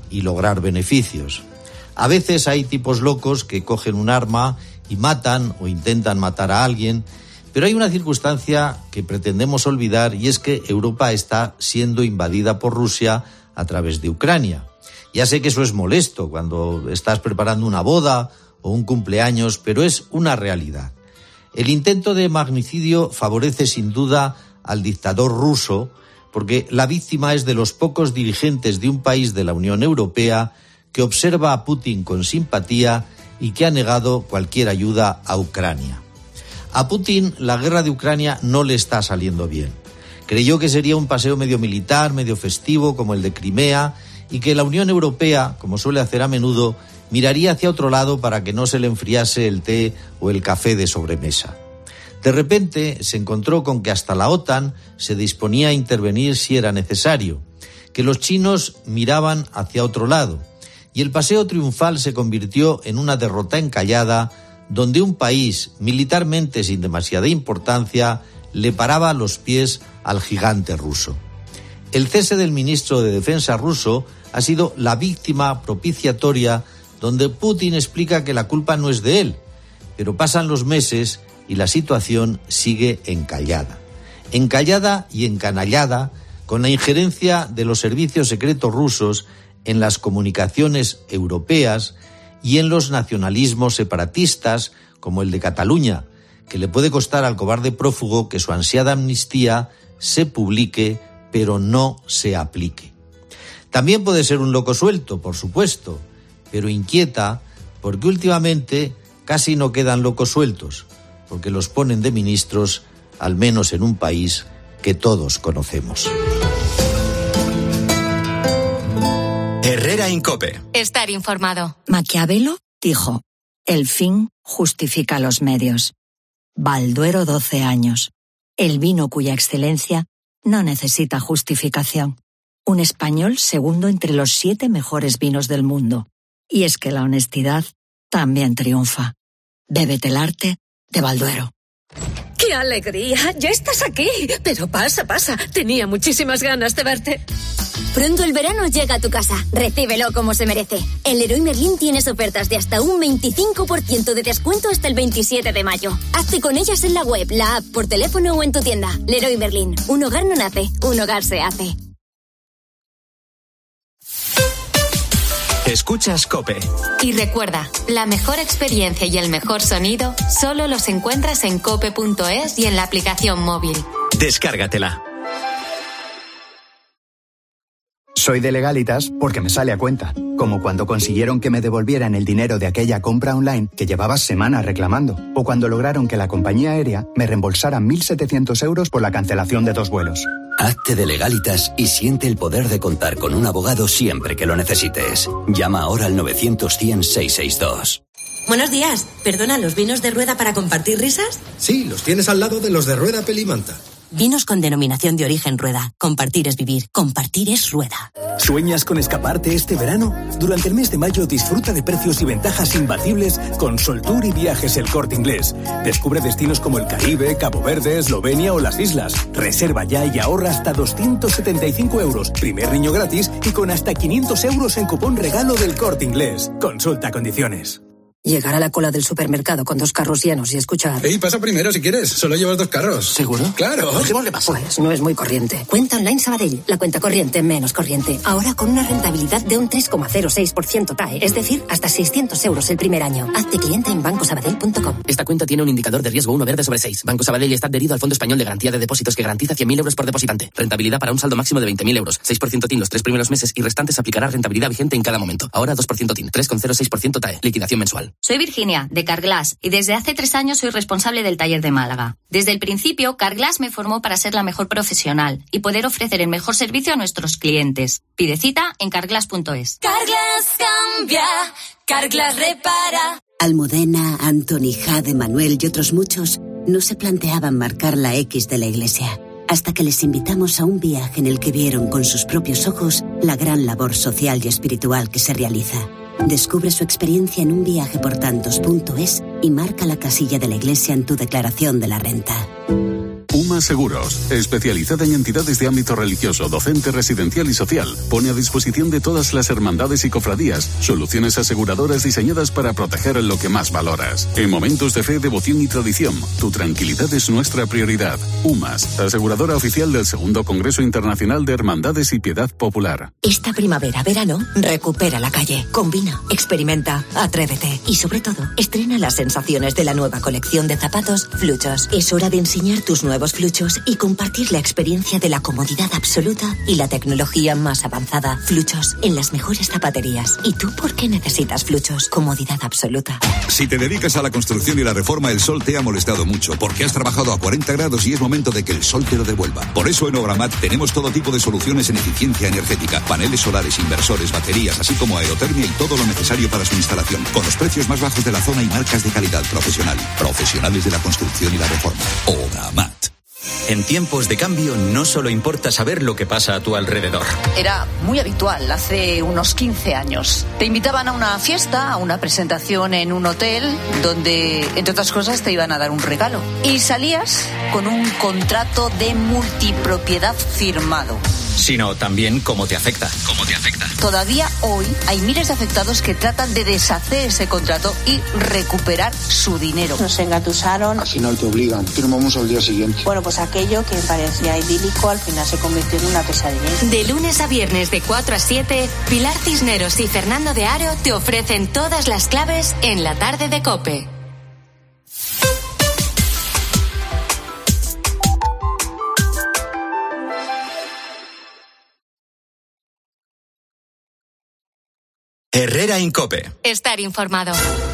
S22: y lograr beneficios. A veces hay tipos locos que cogen un arma y matan o intentan matar a alguien, pero hay una circunstancia que pretendemos olvidar y es que Europa está siendo invadida por Rusia a través de Ucrania. Ya sé que eso es molesto cuando estás preparando una boda o un cumpleaños, pero es una realidad. El intento de magnicidio favorece sin duda al dictador ruso, porque la víctima es de los pocos dirigentes de un país de la Unión Europea que observa a Putin con simpatía y que ha negado cualquier ayuda a Ucrania. A Putin la guerra de Ucrania no le está saliendo bien. Creyó que sería un paseo medio militar, medio festivo, como el de Crimea, y que la Unión Europea, como suele hacer a menudo, miraría hacia otro lado para que no se le enfriase el té o el café de sobremesa. De repente se encontró con que hasta la OTAN se disponía a intervenir si era necesario, que los chinos miraban hacia otro lado, y el paseo triunfal se convirtió en una derrota encallada donde un país militarmente sin demasiada importancia le paraba los pies al gigante ruso. El cese del ministro de Defensa ruso ha sido la víctima propiciatoria donde Putin explica que la culpa no es de él, pero pasan los meses y la situación sigue encallada. Encallada y encanallada con la injerencia de los servicios secretos rusos en las comunicaciones europeas y en los nacionalismos separatistas como el de Cataluña, que le puede costar al cobarde prófugo que su ansiada amnistía se publique pero no se aplique. También puede ser un loco suelto, por supuesto, pero inquieta porque últimamente casi no quedan locos sueltos, porque los ponen de ministros, al menos en un país que todos conocemos.
S17: Herrera en COPE.
S13: Estar informado.
S4: Maquiavelo dijo: el fin justifica los medios. Balduero, doce años. El vino cuya excelencia no necesita justificación. Un español segundo entre los siete mejores vinos del mundo. Y es que la honestidad también triunfa. Bébete el arte de Balduero.
S1: ¡Qué alegría! ¡Ya estás aquí! Pero pasa, pasa. Tenía muchísimas ganas de verte.
S2: Pronto el verano llega a tu casa. Recíbelo como se merece. El Leroy Merlin tienes ofertas de hasta un veinticinco por ciento de descuento hasta el veintisiete de mayo. Hazte con ellas en la web, la app, por teléfono o en tu tienda. Leroy Merlin. Un hogar no nace, un hogar se hace.
S17: Escuchas COPE.
S13: Y recuerda, la mejor experiencia y el mejor sonido solo los encuentras en cope punto es y en la aplicación móvil.
S17: Descárgatela.
S23: Soy de Legalitas porque me sale a cuenta, como cuando consiguieron que me devolvieran el dinero de aquella compra online que llevaba semanas reclamando, o cuando lograron que la compañía aérea me reembolsara mil setecientos euros por la cancelación de dos vuelos.
S24: Hazte de Legalitas y siente el poder de contar con un abogado siempre que lo necesites. Llama ahora al novecientos cien seiscientos sesenta y dos.
S1: Buenos días. ¿Perdona, los vinos de Rueda para compartir risas?
S25: Sí, los tienes al lado de los de Rueda Pelimanta.
S4: Vinos con denominación de origen Rueda. Compartir es vivir. Compartir es Rueda.
S26: ¿Sueñas con escaparte este verano? Durante el mes de mayo disfruta de precios y ventajas imbatibles con Soltour y Viajes El Corte Inglés. Descubre destinos como el Caribe, Cabo Verde, Eslovenia o las islas. Reserva ya y ahorra hasta doscientos setenta y cinco euros. Primer niño gratis y con hasta quinientos euros en cupón regalo del Corte Inglés. Consulta condiciones.
S1: Llegar a la cola del supermercado con dos carros llenos y escuchar...
S25: Ey, pasa primero si quieres. Solo llevas dos carros.
S1: ¿Seguro?
S25: ¡Claro!
S1: ¿Qué le pasa? Pues no es muy corriente. Cuenta online Sabadell. La cuenta corriente menos corriente. Ahora con una rentabilidad de un tres coma cero seis por ciento T A E. Es decir, hasta seiscientos euros el primer año. Hazte cliente en banco sabadell punto com.
S27: Esta cuenta tiene un indicador de riesgo uno verde sobre seis. Banco Sabadell está adherido al Fondo Español de Garantía de Depósitos que garantiza cien mil euros por depositante. Rentabilidad para un saldo máximo de veinte mil euros. seis por ciento T I N los tres primeros meses y restantes aplicará rentabilidad vigente en cada momento. Ahora dos por ciento T I N. tres coma cero seis por ciento T A E. Liquidación mensual.
S13: Soy Virginia, de Carglass, y desde hace tres años soy responsable del taller de Málaga. Desde el principio, Carglass me formó para ser la mejor profesional y poder ofrecer el mejor servicio a nuestros clientes. Pide cita en carglass punto es.
S2: Carglass cambia, Carglass repara.
S28: Almudena, Antoni, Jade, Manuel y otros muchos no se planteaban marcar la X de la iglesia, hasta que les invitamos a un viaje en el que vieron con sus propios ojos la gran labor social y espiritual que se realiza. Descubre su experiencia en un viaje por tantos punto es y marca la casilla de la iglesia en tu declaración de la renta.
S23: Un
S3: UMA Seguros, especializada en entidades de ámbito religioso, docente, residencial y social, pone a disposición de todas las hermandades y cofradías soluciones aseguradoras diseñadas para proteger lo que más valoras. En momentos de fe, devoción y tradición, tu tranquilidad es nuestra prioridad. UMAS, aseguradora oficial del Segundo Congreso Internacional de Hermandades y Piedad Popular.
S4: Esta primavera, verano, recupera la calle. Combina, experimenta, atrévete y sobre todo, estrena las sensaciones de la nueva colección de zapatos Fluchos. Es hora de enseñar tus nuevos Fluchos y compartir la experiencia de la comodidad absoluta y la tecnología más avanzada. Fluchos en las mejores zapaterías. ¿Y tú por qué necesitas Fluchos? Comodidad absoluta.
S5: Si te dedicas a la construcción y la reforma, el sol te ha molestado mucho porque has trabajado a cuarenta grados y es momento de que el sol te lo devuelva. Por eso en Obramat tenemos todo tipo de soluciones en eficiencia energética, paneles solares, inversores, baterías, así como aerotermia y todo lo necesario para su instalación, con los precios más bajos de la zona y marcas de calidad profesional. Profesionales de la construcción y la reforma. Obramat.
S17: En tiempos de cambio no solo importa saber lo que pasa a tu alrededor.
S7: Era muy habitual hace unos quince años. Te invitaban a una fiesta, a una presentación en un hotel, donde, entre otras cosas, te iban a dar un regalo. Y salías con un contrato de multipropiedad firmado.
S17: Sino también cómo te afecta. ¿Cómo te afecta?
S7: Todavía hoy hay miles de afectados que tratan de deshacer ese contrato y recuperar su dinero.
S8: Nos engatusaron.
S9: Al final te obligan, firmamos al día siguiente.
S8: Bueno, pues aquello que parecía idílico al final se convirtió en una pesadilla.
S10: De lunes a viernes de cuatro a siete, Pilar Cisneros y Fernando de Aro te ofrecen todas las claves en la tarde de COPE.
S17: Herrera Incope.
S10: Estar informado.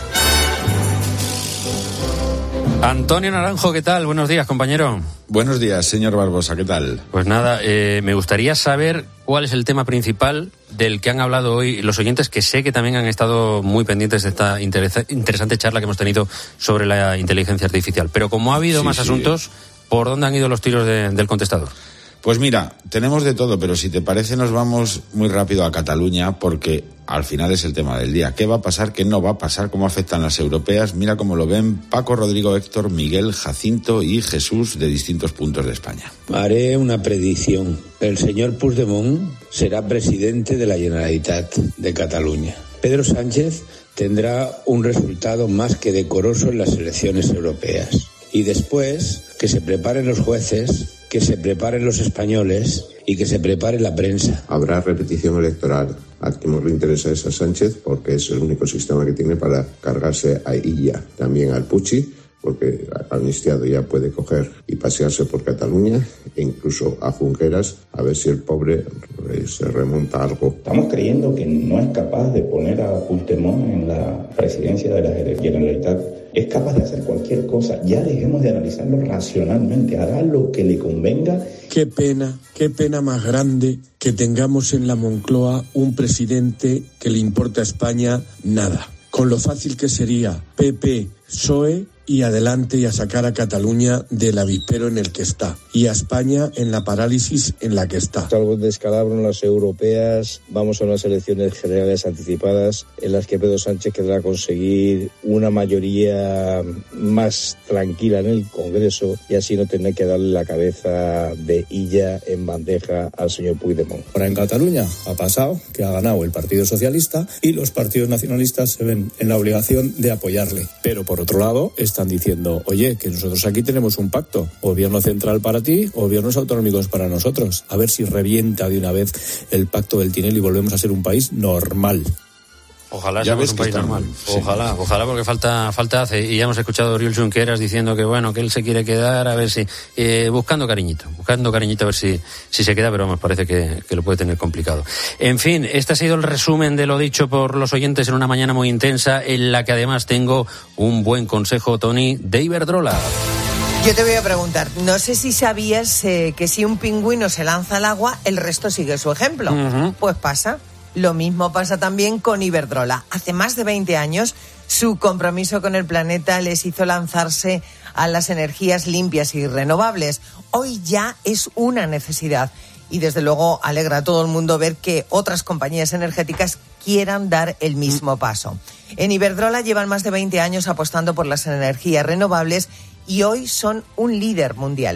S14: Antonio Naranjo, ¿qué tal? Buenos días, compañero.
S12: Buenos días, señor Barbosa, ¿qué tal?
S14: Pues nada, eh, me gustaría saber cuál es el tema principal del que han hablado hoy los oyentes, que sé que también han estado muy pendientes de esta interesa- interesante charla que hemos tenido sobre la inteligencia artificial. Pero como ha habido
S12: Sí,
S14: más
S12: sí.
S14: asuntos, ¿por dónde han ido los tiros de, del contestador?
S12: Pues mira, tenemos de todo, pero si te parece nos vamos muy rápido a Cataluña porque al final es el tema del día. ¿Qué va a pasar? ¿Qué no va a pasar? ¿Cómo afectan las europeas? Mira cómo lo ven Paco, Rodrigo, Héctor, Miguel, Jacinto y Jesús de distintos puntos de España.
S15: Haré una predicción. El señor Puigdemont será presidente de la Generalitat de Cataluña. Pedro Sánchez tendrá un resultado más que decoroso en las elecciones europeas. Y después, que se preparen los jueces, que se preparen los españoles y que se prepare la prensa.
S29: Habrá repetición electoral. A quien le interesa es a Sánchez porque es el único sistema que tiene para cargarse a Illa, también al Puig, porque amnistiado ya puede coger y pasearse por Cataluña, e incluso a Junqueras, a ver si el pobre se remonta algo.
S30: Estamos creyendo que no es capaz de poner a Puigdemont en la presidencia de la Generalitat. Es capaz de hacer cualquier cosa. Ya dejemos de analizarlo racionalmente. Hará lo que le convenga.
S31: Qué pena, qué pena más grande que tengamos en la Moncloa un presidente que le importa a España nada. Con lo fácil que sería P P, P S O E y adelante y a sacar a Cataluña del avispero en el que está y a España en la parálisis en la que está.
S32: Salvo el descalabro en las europeas, vamos a unas elecciones generales anticipadas en las que Pedro Sánchez querrá conseguir una mayoría más tranquila en el Congreso y así no tener que darle la cabeza de Illa en bandeja al señor Puigdemont.
S33: Ahora en Cataluña ha pasado que ha ganado el Partido Socialista y los partidos nacionalistas se ven en la obligación de apoyarle. Pero por otro lado, están diciendo, oye, que nosotros aquí tenemos un pacto, gobierno central para ti, gobiernos autonómicos para nosotros. A ver si revienta de una vez el pacto del Tinel y volvemos a ser un país normal.
S14: Ojalá
S33: Ya
S14: seamos
S33: ves
S14: un
S33: que
S14: país
S33: está
S14: normal.
S33: mal, sí.
S14: Ojalá, ojalá, porque falta falta hace. Y ya hemos escuchado a Oriol Junqueras diciendo que bueno, que él se quiere quedar, a ver si eh, buscando cariñito, buscando cariñito a ver si si se queda, pero vamos, parece que, que lo puede tener complicado. En fin, este ha sido el resumen de lo dicho por los oyentes en una mañana muy intensa, en la que además tengo un buen consejo, Tony, de Iberdrola.
S34: Yo te voy a preguntar, no sé si sabías eh, que si un pingüino se lanza al agua, el resto sigue su ejemplo. Uh-huh. Pues pasa. Lo mismo pasa también con Iberdrola. Hace más de veinte años, su compromiso con el planeta les hizo lanzarse a las energías limpias y renovables. Hoy ya es una necesidad y desde luego alegra a todo el mundo ver que otras compañías energéticas quieran dar el mismo paso. En Iberdrola llevan más de veinte años apostando por las energías renovables y hoy son un líder mundial.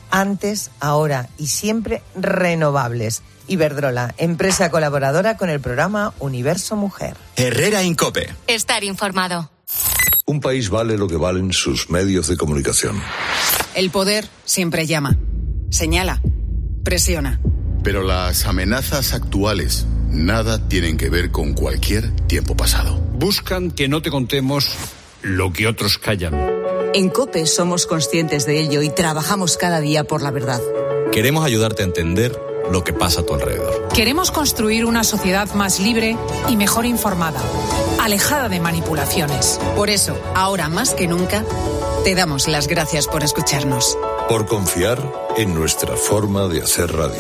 S34: Antes, ahora y siempre renovables. Iberdrola, empresa colaboradora con el programa Universo Mujer.
S17: Herrera Incope.
S10: Estar informado.
S1: Un país vale lo que valen sus medios de comunicación.
S6: El poder siempre llama, señala, presiona.
S11: Pero las amenazas actuales nada tienen que ver con cualquier tiempo pasado.
S13: Buscan que no te contemos lo que otros callan.
S16: En COPE somos conscientes de ello y trabajamos cada día por la verdad.
S18: Queremos ayudarte a entender lo que pasa a tu alrededor.
S19: Queremos construir una sociedad más libre y mejor informada, alejada de manipulaciones.
S16: Por eso, ahora más que nunca, te damos las gracias por escucharnos.
S1: Por confiar en nuestra forma de hacer radio.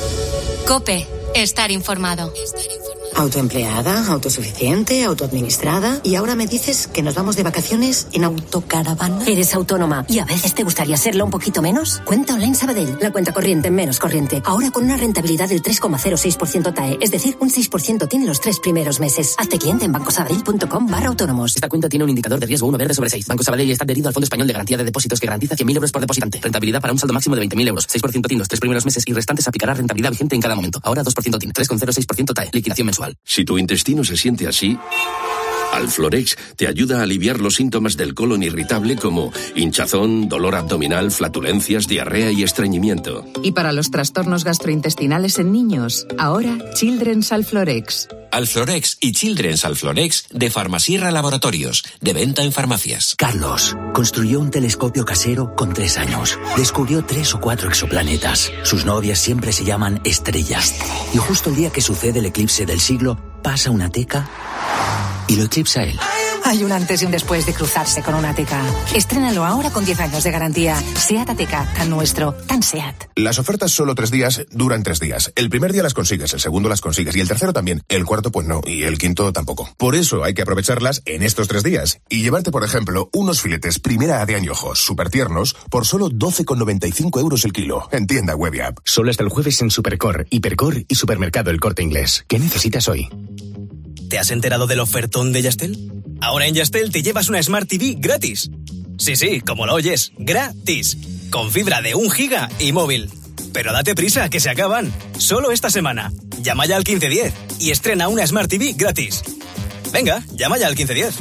S10: COPE. Estar informado.
S16: Autoempleada, autosuficiente, autoadministrada. Y ahora me dices que nos vamos de vacaciones en autocaravana.
S4: ¿Eres autónoma y a veces te gustaría serlo un poquito menos? Cuenta Online Sabadell, la cuenta corriente menos corriente. Ahora con una rentabilidad del tres coma cero seis por ciento T A E, es decir, un seis por ciento tiene los tres primeros meses. Hazte cliente en bancosabadell.com barra autónomos.
S20: Esta cuenta tiene un indicador de riesgo uno verde sobre seis. Banco Sabadell está adherido al Fondo Español de Garantía de Depósitos que garantiza cien mil euros por depositante. Rentabilidad para un saldo máximo de veinte mil euros. seis por ciento T I N los tres primeros meses y restantes aplicará rentabilidad vigente en cada momento. Ahora dos por ciento T I N, tres coma cero seis por ciento T A E. Liquidación mensual.
S21: Si tu intestino se siente así, Alflorex te ayuda a aliviar los síntomas del colon irritable como hinchazón, dolor abdominal, flatulencias, diarrea y estreñimiento.
S22: Y para los trastornos gastrointestinales en niños, ahora Children's Alflorex.
S24: Alflorex y Children's Alflorex de Farmasierra Laboratorios, de venta en farmacias.
S25: Carlos construyó un telescopio casero con tres años. Descubrió tres o cuatro exoplanetas. Sus novias siempre se llaman estrellas. Y justo el día que sucede el eclipse del siglo, pasa una teca y lo eclipsa él.
S19: Hay un antes y un después de cruzarse con una Ateca. Estrénalo ahora con diez años de garantía. SEAT Ateca, tan nuestro, tan SEAT.
S26: Las ofertas solo tres días duran tres días. El primer día las consigues, el segundo las consigues y el tercero también. El cuarto pues no y el quinto tampoco. Por eso hay que aprovecharlas en estos tres días y llevarte, por ejemplo, unos filetes primera A de añojos súper tiernos por solo doce con noventa y cinco euros el kilo. En tienda web y app.
S27: Solo hasta el jueves en Supercor, Hipercor y Supermercado El Corte Inglés. ¿Qué necesitas hoy?
S35: ¿Te has enterado del ofertón de Yastel? Ahora en Yastel te llevas una Smart T V gratis. Sí, sí, como lo oyes, gratis. Con fibra de un giga y móvil. Pero date prisa, que se acaban. Solo esta semana. Llama ya al quince diez y estrena una Smart T V gratis. Venga, llama ya al quince diez.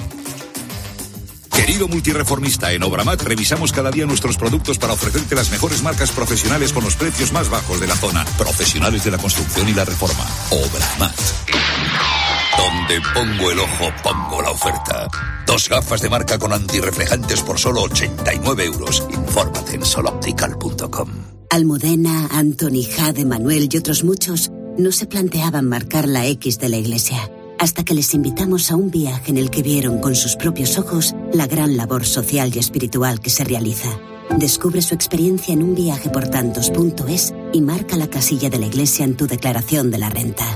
S5: Querido multireformista, en Obramat revisamos cada día nuestros productos para ofrecerte las mejores marcas profesionales con los precios más bajos de la zona. Profesionales de la construcción y la reforma. Obramat. Donde pongo el ojo, pongo la oferta. Dos gafas de marca con antirreflejantes por solo ochenta y nueve euros. Infórmate en soloptical punto com.
S28: Almudena, Antoni, Jade, Manuel y otros muchos no se planteaban marcar la X de la iglesia, hasta que les invitamos a un viaje en el que vieron con sus propios ojos la gran labor social y espiritual que se realiza. Descubre su experiencia en un viaje por tantos punto es y marca la casilla de la iglesia en tu declaración de la renta.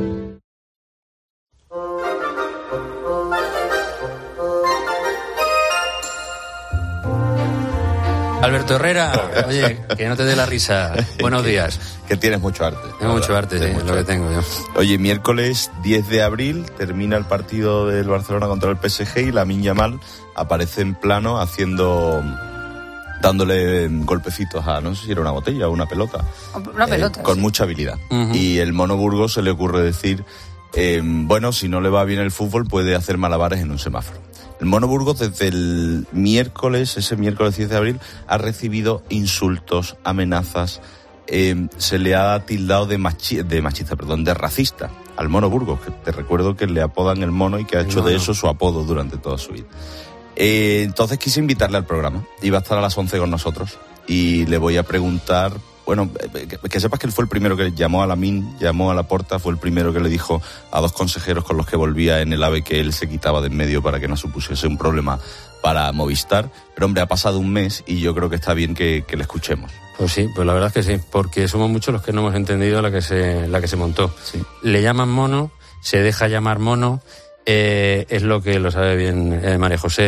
S14: Alberto Herrera, oye, que no te dé la risa. Buenos días.
S12: Que tienes mucho arte.
S14: Tengo mucho arte, sí, es lo que tengo yo.
S12: Oye, miércoles diez de abril termina el partido del Barcelona contra el P S G y Lamine Yamal aparece en plano haciendo... dándole golpecitos a, no sé si era una botella o una pelota.
S7: Una pelota.
S12: Eh, con
S7: sí.
S12: mucha habilidad.
S14: Uh-huh.
S12: Y el Mono Burgos se le ocurre decir, eh, bueno, si no le va bien el fútbol puede hacer malabares en un semáforo. El Mono Burgos desde el miércoles, ese miércoles diez de abril, ha recibido insultos, amenazas, eh, se le ha tildado de, machi- de machista, perdón, de racista al Mono Burgos, que te recuerdo que le apodan el Mono y que ha hecho no, de eso su apodo durante toda su vida. Eh, entonces quise invitarle al programa, iba a estar a las once con nosotros y le voy a preguntar... Bueno, que, que sepas que él fue el primero que llamó a Lamine, llamó a Laporta, fue el primero que le dijo a dos consejeros con los que volvía en el AVE que él se quitaba de en medio para que no supusiese un problema para Movistar. Pero hombre, ha pasado un mes y yo creo que está bien que, que le escuchemos.
S14: Pues sí, pues la verdad es que sí, porque somos muchos los que no hemos entendido la que se, la que se montó.
S12: Sí.
S14: Le llaman mono, se deja llamar mono, eh, es lo que lo sabe bien eh, María José.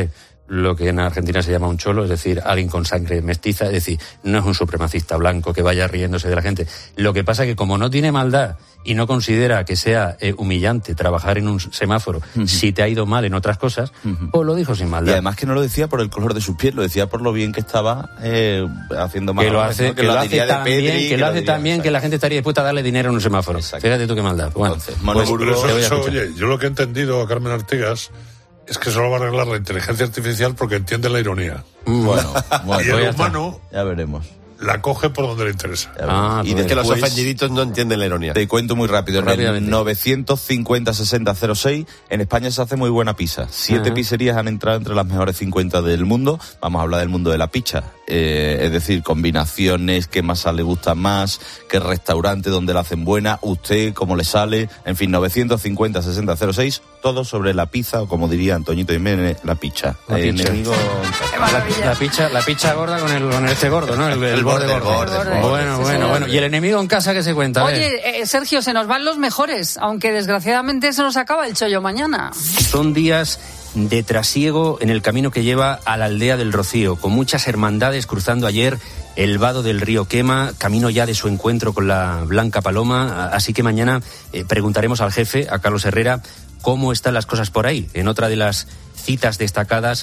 S14: lo que en Argentina se llama un cholo, es decir, alguien con sangre mestiza, es decir, no es un supremacista blanco que vaya riéndose de la gente. Lo que pasa es que como no tiene maldad y no considera que sea eh, humillante trabajar en un semáforo uh-huh. si te ha ido mal en otras cosas, uh-huh. pues lo dijo sin maldad.
S2: Y además que no lo decía por el color de sus pies, lo decía por lo bien que estaba eh, haciendo mal.
S14: Que lo hace, ¿no? que que lo hace tan bien, que, que lo hace tan bien que la gente estaría dispuesta a darle dinero en un semáforo. Exacto. Fíjate tú qué maldad. Bueno, entonces,
S3: pues, pero eso, eso, oye, yo lo que he entendido a Carmen Artigas es que solo va a arreglar la inteligencia artificial porque entiende la ironía.
S2: Bueno, bueno
S3: y el humano
S2: ya veremos.
S3: La coge por donde le interesa.
S6: Ah, y de que los ofendiditos no entienden la ironía.
S2: Te cuento muy rápido. En el novecientos cincuenta sesenta cero seis, en España se hace muy buena pizza. Siete uh-huh. pizzerías han entrado entre las mejores cincuenta del mundo. Vamos a hablar del mundo de la pizza. Eh, es decir, combinaciones, qué masa le gusta más, qué restaurante donde la hacen buena, usted, cómo le sale. En fin, novecientos cincuenta sesenta cero seis, todo sobre la pizza, o como diría Antoñito Jiménez, la pizza.
S14: La
S2: eh,
S14: pizza.
S2: Enemigo...
S14: La, la pizza. La pizza gorda con el, con el este gordo, ¿no? El, el, el borde, borde, borde. borde. Bueno, bueno, sí, bueno, bueno. ¿Y el enemigo en casa qué se cuenta?
S8: Oye, eh, Sergio, se nos van los mejores, aunque desgraciadamente se nos acaba el chollo mañana.
S14: Son días de trasiego en el camino que lleva a la aldea del Rocío, con muchas hermandades cruzando ayer el vado del río Quema, camino ya de su encuentro con la Blanca Paloma, así que mañana eh, preguntaremos al jefe, a Carlos Herrera, cómo están las cosas por ahí, en otra de las citas destacadas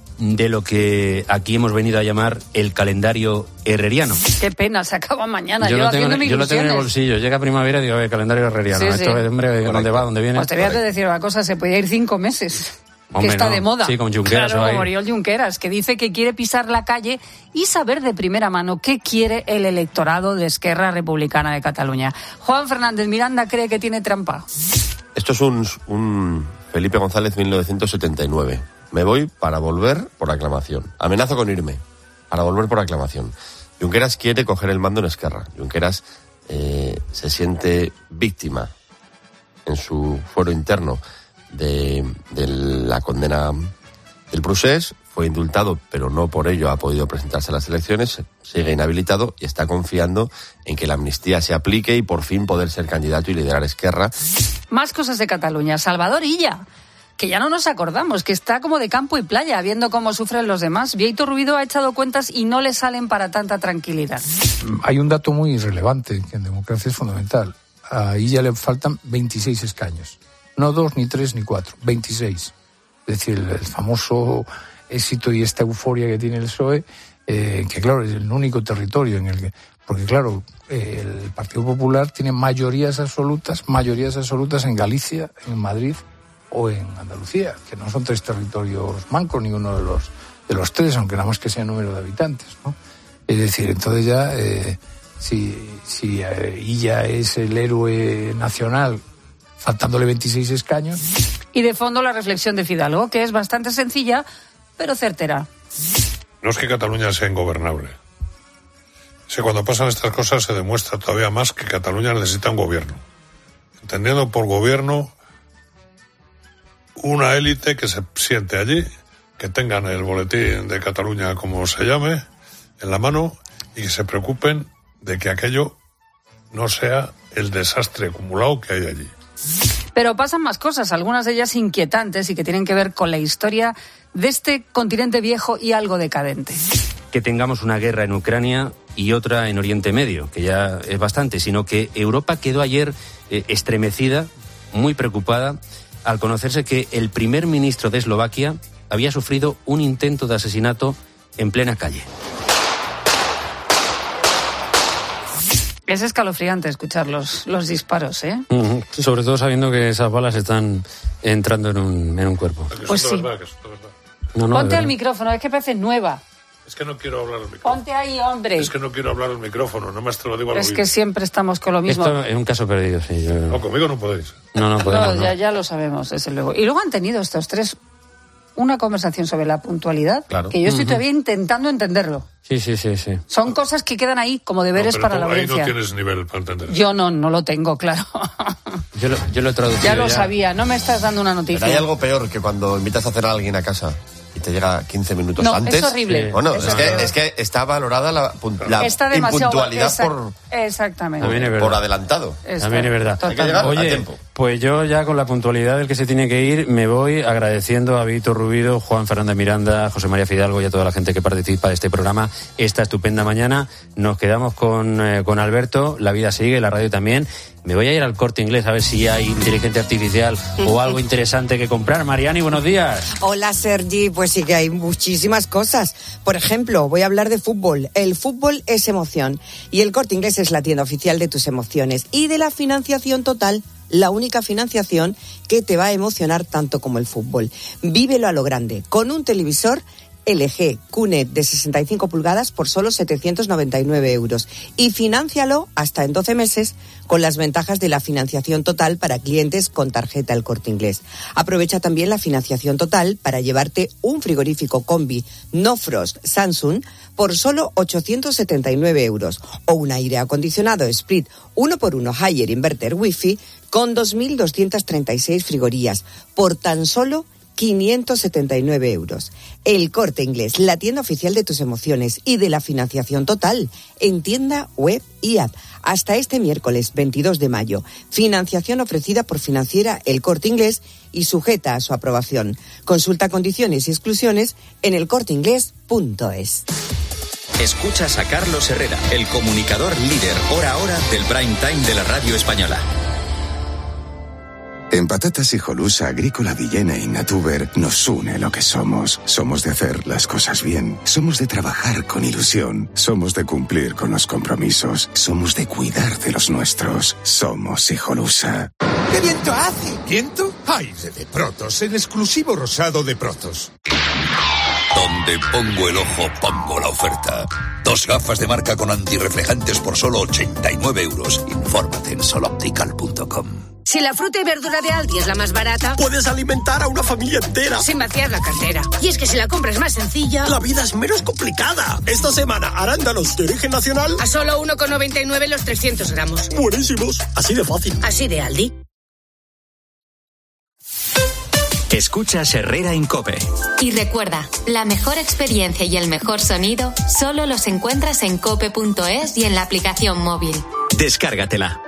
S14: de lo que aquí hemos venido a llamar el calendario herreriano.
S8: Qué pena, se acaba mañana.
S14: Yo,
S8: yo
S14: lo, tengo, yo lo tengo en el bolsillo. Llega primavera y digo, el calendario herreriano. Sí, Esto, sí. Hombre, ¿dónde va? ¿Dónde viene?
S8: Pues te voy a decir una cosa, se podía ir cinco meses.
S14: Hombre,
S8: que está
S14: no.
S8: de moda.
S14: Sí, con Junqueras.
S8: Claro, como Oriol Junqueras, que dice que quiere pisar la calle y saber de primera mano qué quiere el electorado de Esquerra Republicana de Cataluña. Juan Fernández Miranda cree que tiene trampa.
S6: Esto es un, un Felipe González mil novecientos setenta y nueve. Me voy para volver por aclamación. Amenazo con irme para volver por aclamación. Junqueras quiere coger el mando en Esquerra. Junqueras eh, se siente víctima en su fuero interno de, de la condena del procés. Fue indultado, pero no por ello ha podido presentarse a las elecciones. Sigue inhabilitado y está confiando en que la amnistía se aplique y por fin poder ser candidato y liderar Esquerra.
S8: Más cosas de Cataluña. Salvador Illa, que ya no nos acordamos, que está como de campo y playa, viendo cómo sufren los demás. Vieito Rubido ha echado cuentas y no le salen para tanta tranquilidad.
S9: Hay un dato muy relevante, que en democracia es fundamental. A Illa le faltan veintiséis escaños. No dos, ni tres, ni cuatro. veintiséis. Es decir, el, el famoso éxito y esta euforia que tiene el P S O E, eh, que claro, es el único territorio en el que... Porque claro, eh, el Partido Popular tiene mayorías absolutas, mayorías absolutas en Galicia, en Madrid o en Andalucía, que no son tres territorios mancos, ninguno de los de los tres, aunque nada más que sea el número de habitantes, ¿no? Es decir, entonces ya, eh, si, si eh, Illa es el héroe nacional, faltándole veintiséis escaños...
S8: Y de fondo la reflexión de Fidalgo, que es bastante sencilla, pero certera.
S3: No es que Cataluña sea ingobernable. Es que cuando pasan estas cosas se demuestra todavía más que Cataluña necesita un gobierno. Entendiendo por gobierno una élite que se siente allí, que tengan el boletín de Cataluña, como se llame, en la mano y que se preocupen de que aquello no sea el desastre acumulado que hay allí.
S8: Pero pasan más cosas, algunas de ellas inquietantes y que tienen que ver con la historia de este continente viejo y algo decadente.
S14: Que tengamos una guerra en Ucrania y otra en Oriente Medio, que ya es bastante, sino que Europa quedó ayer eh, estremecida, muy preocupada, al conocerse que el primer ministro de Eslovaquia había sufrido un intento de asesinato en plena calle.
S8: Es escalofriante escuchar los, los disparos, ¿eh?
S14: Uh-huh. Sobre todo sabiendo que esas balas están entrando en un, en un cuerpo.
S8: Pues sí.
S3: Verdad, que es verdad.
S14: No, no,
S8: Ponte al micrófono, es que parece nueva.
S3: Es que no quiero hablar al micrófono.
S8: Ponte ahí, hombre.
S3: Es que no quiero hablar al micrófono, no más te lo digo al
S8: Es
S3: oído.
S8: que siempre estamos con lo mismo.
S14: Esto es un caso perdido, sí. Yo...
S3: No, conmigo no podéis.
S14: No, no podemos.
S8: No,
S14: no.
S8: Ya, ya lo sabemos, desde luego. Y luego han tenido estos tres una conversación sobre la puntualidad,
S14: claro.
S8: que yo estoy
S14: Uh-huh.
S8: todavía intentando entenderlo.
S14: Sí, sí, sí, sí.
S8: Son cosas que quedan ahí como deberes
S3: no,
S8: para
S3: tú,
S8: la audiencia.
S3: Ahí no tienes nivel para entender.
S8: Yo no, no lo tengo, claro.
S14: Yo lo, yo lo he traducido.
S8: Ya lo
S14: ya.
S8: sabía, no me estás dando una noticia.
S6: Pero hay algo peor que cuando invitas a cenar a alguien a casa y te llega quince minutos
S8: no,
S6: antes.
S8: Es horrible.
S6: Sí. Bueno,
S8: es,
S6: es,
S8: horrible.
S6: que, es que está valorada la, la
S8: está demasiado,
S6: impuntualidad
S8: esa,
S6: por,
S8: exactamente.
S6: por, por adelantado.
S8: Está,
S14: También es verdad.
S6: Hay que llegar
S14: Oye,
S6: a tiempo.
S14: Pues yo ya con la puntualidad del que se tiene que ir, me voy agradeciendo a Víctor Rubido, Juan Fernández Miranda, José María Fidalgo y a toda la gente que participa de este programa esta estupenda mañana. Nos quedamos con, eh, con Alberto, la vida sigue, la radio también. Me voy a ir al Corte Inglés a ver si hay inteligencia artificial o algo interesante que comprar. Mariani, buenos días.
S1: Hola, Sergi. Pues sí que hay muchísimas cosas. Por ejemplo, voy a hablar de fútbol. El fútbol es emoción y el Corte Inglés es la tienda oficial de tus emociones y de la financiación total. La única financiación que te va a emocionar tanto como el fútbol. Vívelo a lo grande, con un televisor L G Q N E T de sesenta y cinco pulgadas por solo setecientos noventa y nueve euros. Y fináncialo hasta en doce meses con las ventajas de la financiación total para clientes con tarjeta El Corte Inglés. Aprovecha también la financiación total para llevarte un frigorífico combi No Frost Samsung por solo ochocientos setenta y nueve euros o un aire acondicionado Split uno por uno Haier Inverter Wi-Fi con dos mil doscientas treinta y seis frigorías por tan solo quinientos setenta y nueve euros. El Corte Inglés, la tienda oficial de tus emociones y de la financiación total, en tienda, web y app. Hasta este miércoles veintidós de mayo. Financiación ofrecida por Financiera El Corte Inglés y sujeta a su aprobación. Consulta condiciones y exclusiones en el corte inglés punto es.
S10: Escuchas a Carlos Herrera, el comunicador líder hora a hora del prime time de la radio española.
S11: En Patatas Hijolusa, Agrícola Villena y Natuber nos une lo que somos. Somos de hacer las cosas bien. Somos de trabajar con ilusión. Somos de cumplir con los compromisos. Somos de cuidar de los nuestros. Somos Hijolusa.
S13: ¡Qué viento hace! ¿Viento? Aire de Protos, el exclusivo rosado de Protos.
S5: Donde pongo el ojo, pongo la oferta. Dos gafas de marca con antirreflejantes por solo ochenta y nueve euros. Infórmate en soloptical punto com.
S15: Si la fruta y verdura de Aldi es la más barata,
S35: puedes alimentar a una familia entera
S15: sin vaciar la cartera. Y es que si la compra es más sencilla,
S35: la vida es menos complicada. Esta semana, arándanos de origen nacional
S15: a solo uno con noventa y nueve los trescientos gramos.
S35: Buenísimos. Así de fácil.
S15: Así de Aldi.
S10: Escuchas Herrera en COPE.
S16: Y recuerda, la mejor experiencia y el mejor sonido solo los encuentras en cope punto es y en la aplicación móvil.
S10: Descárgatela.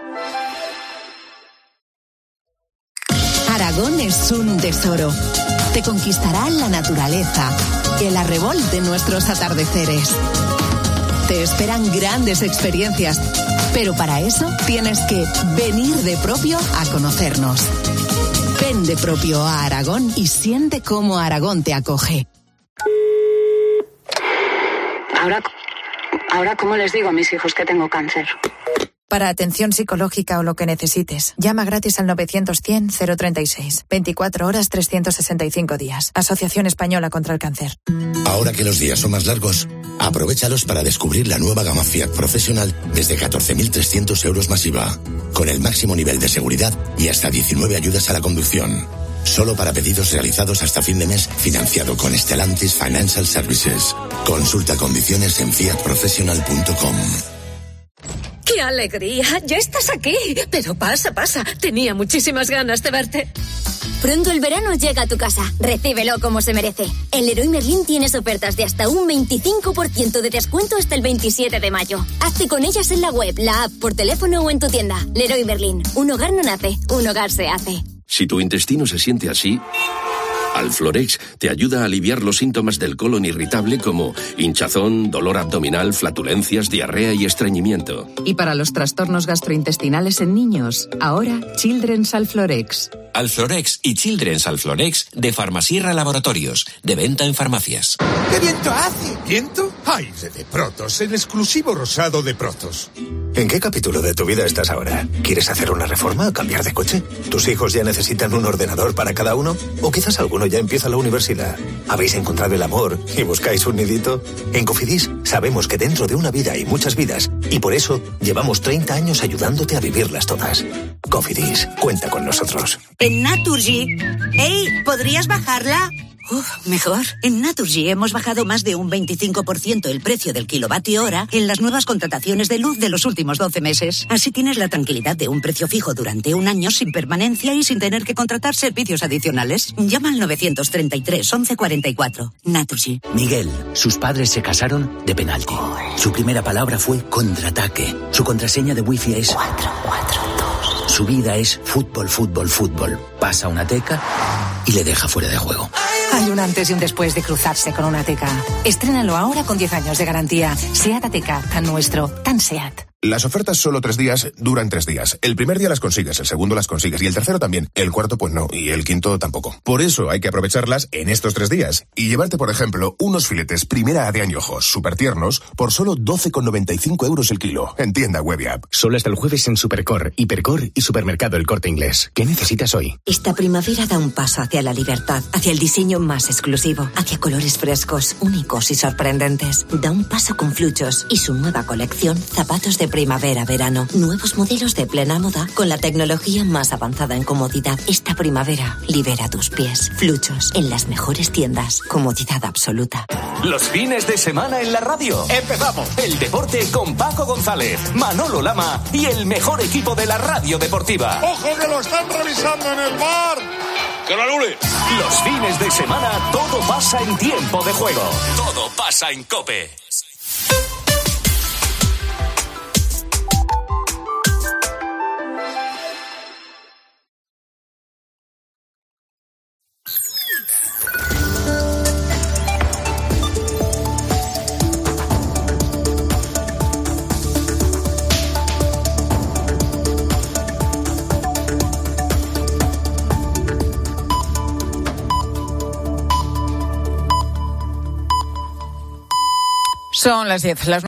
S22: Aragón es un tesoro. Te conquistará la naturaleza, el arrebol de nuestros atardeceres. Te esperan grandes experiencias, pero para eso tienes que venir de propio a conocernos. Ven de propio a Aragón y siente cómo Aragón te acoge.
S17: Ahora, ahora, ¿cómo les digo a mis hijos que tengo cáncer?
S18: Para atención psicológica o lo que necesites, llama gratis al novecientos cien cero treinta y seis. veinticuatro horas, trescientos sesenta y cinco días. Asociación Española contra el Cáncer.
S23: Ahora que los días son más largos, aprovéchalos para descubrir la nueva gama Fiat Professional desde catorce mil trescientos euros masiva, con el máximo nivel de seguridad y hasta diecinueve ayudas a la conducción. Solo para pedidos realizados hasta fin de mes, financiado con Stellantis Financial Services. Consulta condiciones en fiat professional punto com.
S29: ¡Qué alegría! ¡Ya estás aquí! Pero pasa, pasa. Tenía muchísimas ganas de verte.
S30: Pronto el verano llega a tu casa. Recíbelo como se merece. En Leroy Merlin tienes ofertas de hasta un veinticinco por ciento de descuento hasta el veintisiete de mayo. Hazte con ellas en la web, la app, por teléfono o en tu tienda. Leroy Merlin. Un hogar no nace, un hogar se hace.
S21: Si tu intestino se siente así, Alflorex te ayuda a aliviar los síntomas del colon irritable como hinchazón, dolor abdominal, flatulencias, diarrea y estreñimiento.
S22: Y para los trastornos gastrointestinales en niños, ahora Children's Alflorex.
S24: Alflorex y Children's Alflorex de Farmasierra Laboratorios, de venta en farmacias.
S13: ¿Qué viento hace? ¿Viento? Aire de Protos, el exclusivo rosado de Protos.
S27: ¿En qué capítulo de tu vida estás ahora? ¿Quieres hacer una reforma o cambiar de coche? ¿Tus hijos ya necesitan un ordenador para cada uno? ¿O quizás alguno ya empieza la universidad? ¿Habéis encontrado el amor y buscáis un nidito? En Cofidis sabemos que dentro de una vida hay muchas vidas y por eso llevamos treinta años ayudándote a vivirlas todas. Cofidis, cuenta con nosotros.
S31: En Naturgy. ¡Ey! ¿Podrías bajarla? Uf, mejor. En Naturgy hemos bajado más de un veinticinco por ciento el precio del kilovatio hora en las nuevas contrataciones de luz de los últimos doce meses. Así tienes la tranquilidad de un precio fijo durante un año sin permanencia y sin tener que contratar servicios adicionales. Llama al novecientos treinta y tres once cuarenta y cuatro. Naturgy.
S25: Miguel, sus padres se casaron de penalti. Su primera palabra fue contraataque. Su contraseña de wifi es cuatro cuatro dos. Su vida es fútbol, fútbol, fútbol. Pasa una teca y le deja fuera de juego.
S2: Hay un antes y un después de cruzarse con una Ateca. Estrénalo ahora con diez años de garantía. SEAT Ateca, tan nuestro, tan SEAT.
S3: Las ofertas solo tres días duran tres días. El primer día las consigues, el segundo las consigues y el tercero también. El cuarto pues no y el quinto tampoco. Por eso hay que aprovecharlas en estos tres días y llevarte, por ejemplo, unos filetes primera A de añojos súper tiernos por solo doce con noventa y cinco euros el kilo. En tienda web y app.
S4: Solo hasta el jueves en Supercor, Hipercor y Supermercado El Corte Inglés. ¿Qué necesitas hoy?
S6: Esta primavera da un paso hacia la libertad, hacia el diseño más exclusivo, hacia colores frescos, únicos y sorprendentes. Da un paso con Fluchos y su nueva colección Zapatos de Primavera-Verano. Nuevos modelos de plena moda con la tecnología más avanzada en comodidad. Esta primavera, libera tus pies. Fluchos, en las mejores tiendas. Comodidad absoluta.
S7: Los fines de semana en la radio. Empezamos. El deporte con Paco González, Manolo Lama y el mejor equipo de la radio deportiva.
S8: ¡Ojo que lo están revisando en el bar!
S7: ¡Que lo anule! Los fines de semana todo pasa en tiempo de juego. Todo pasa en COPE.
S18: Son las diez, las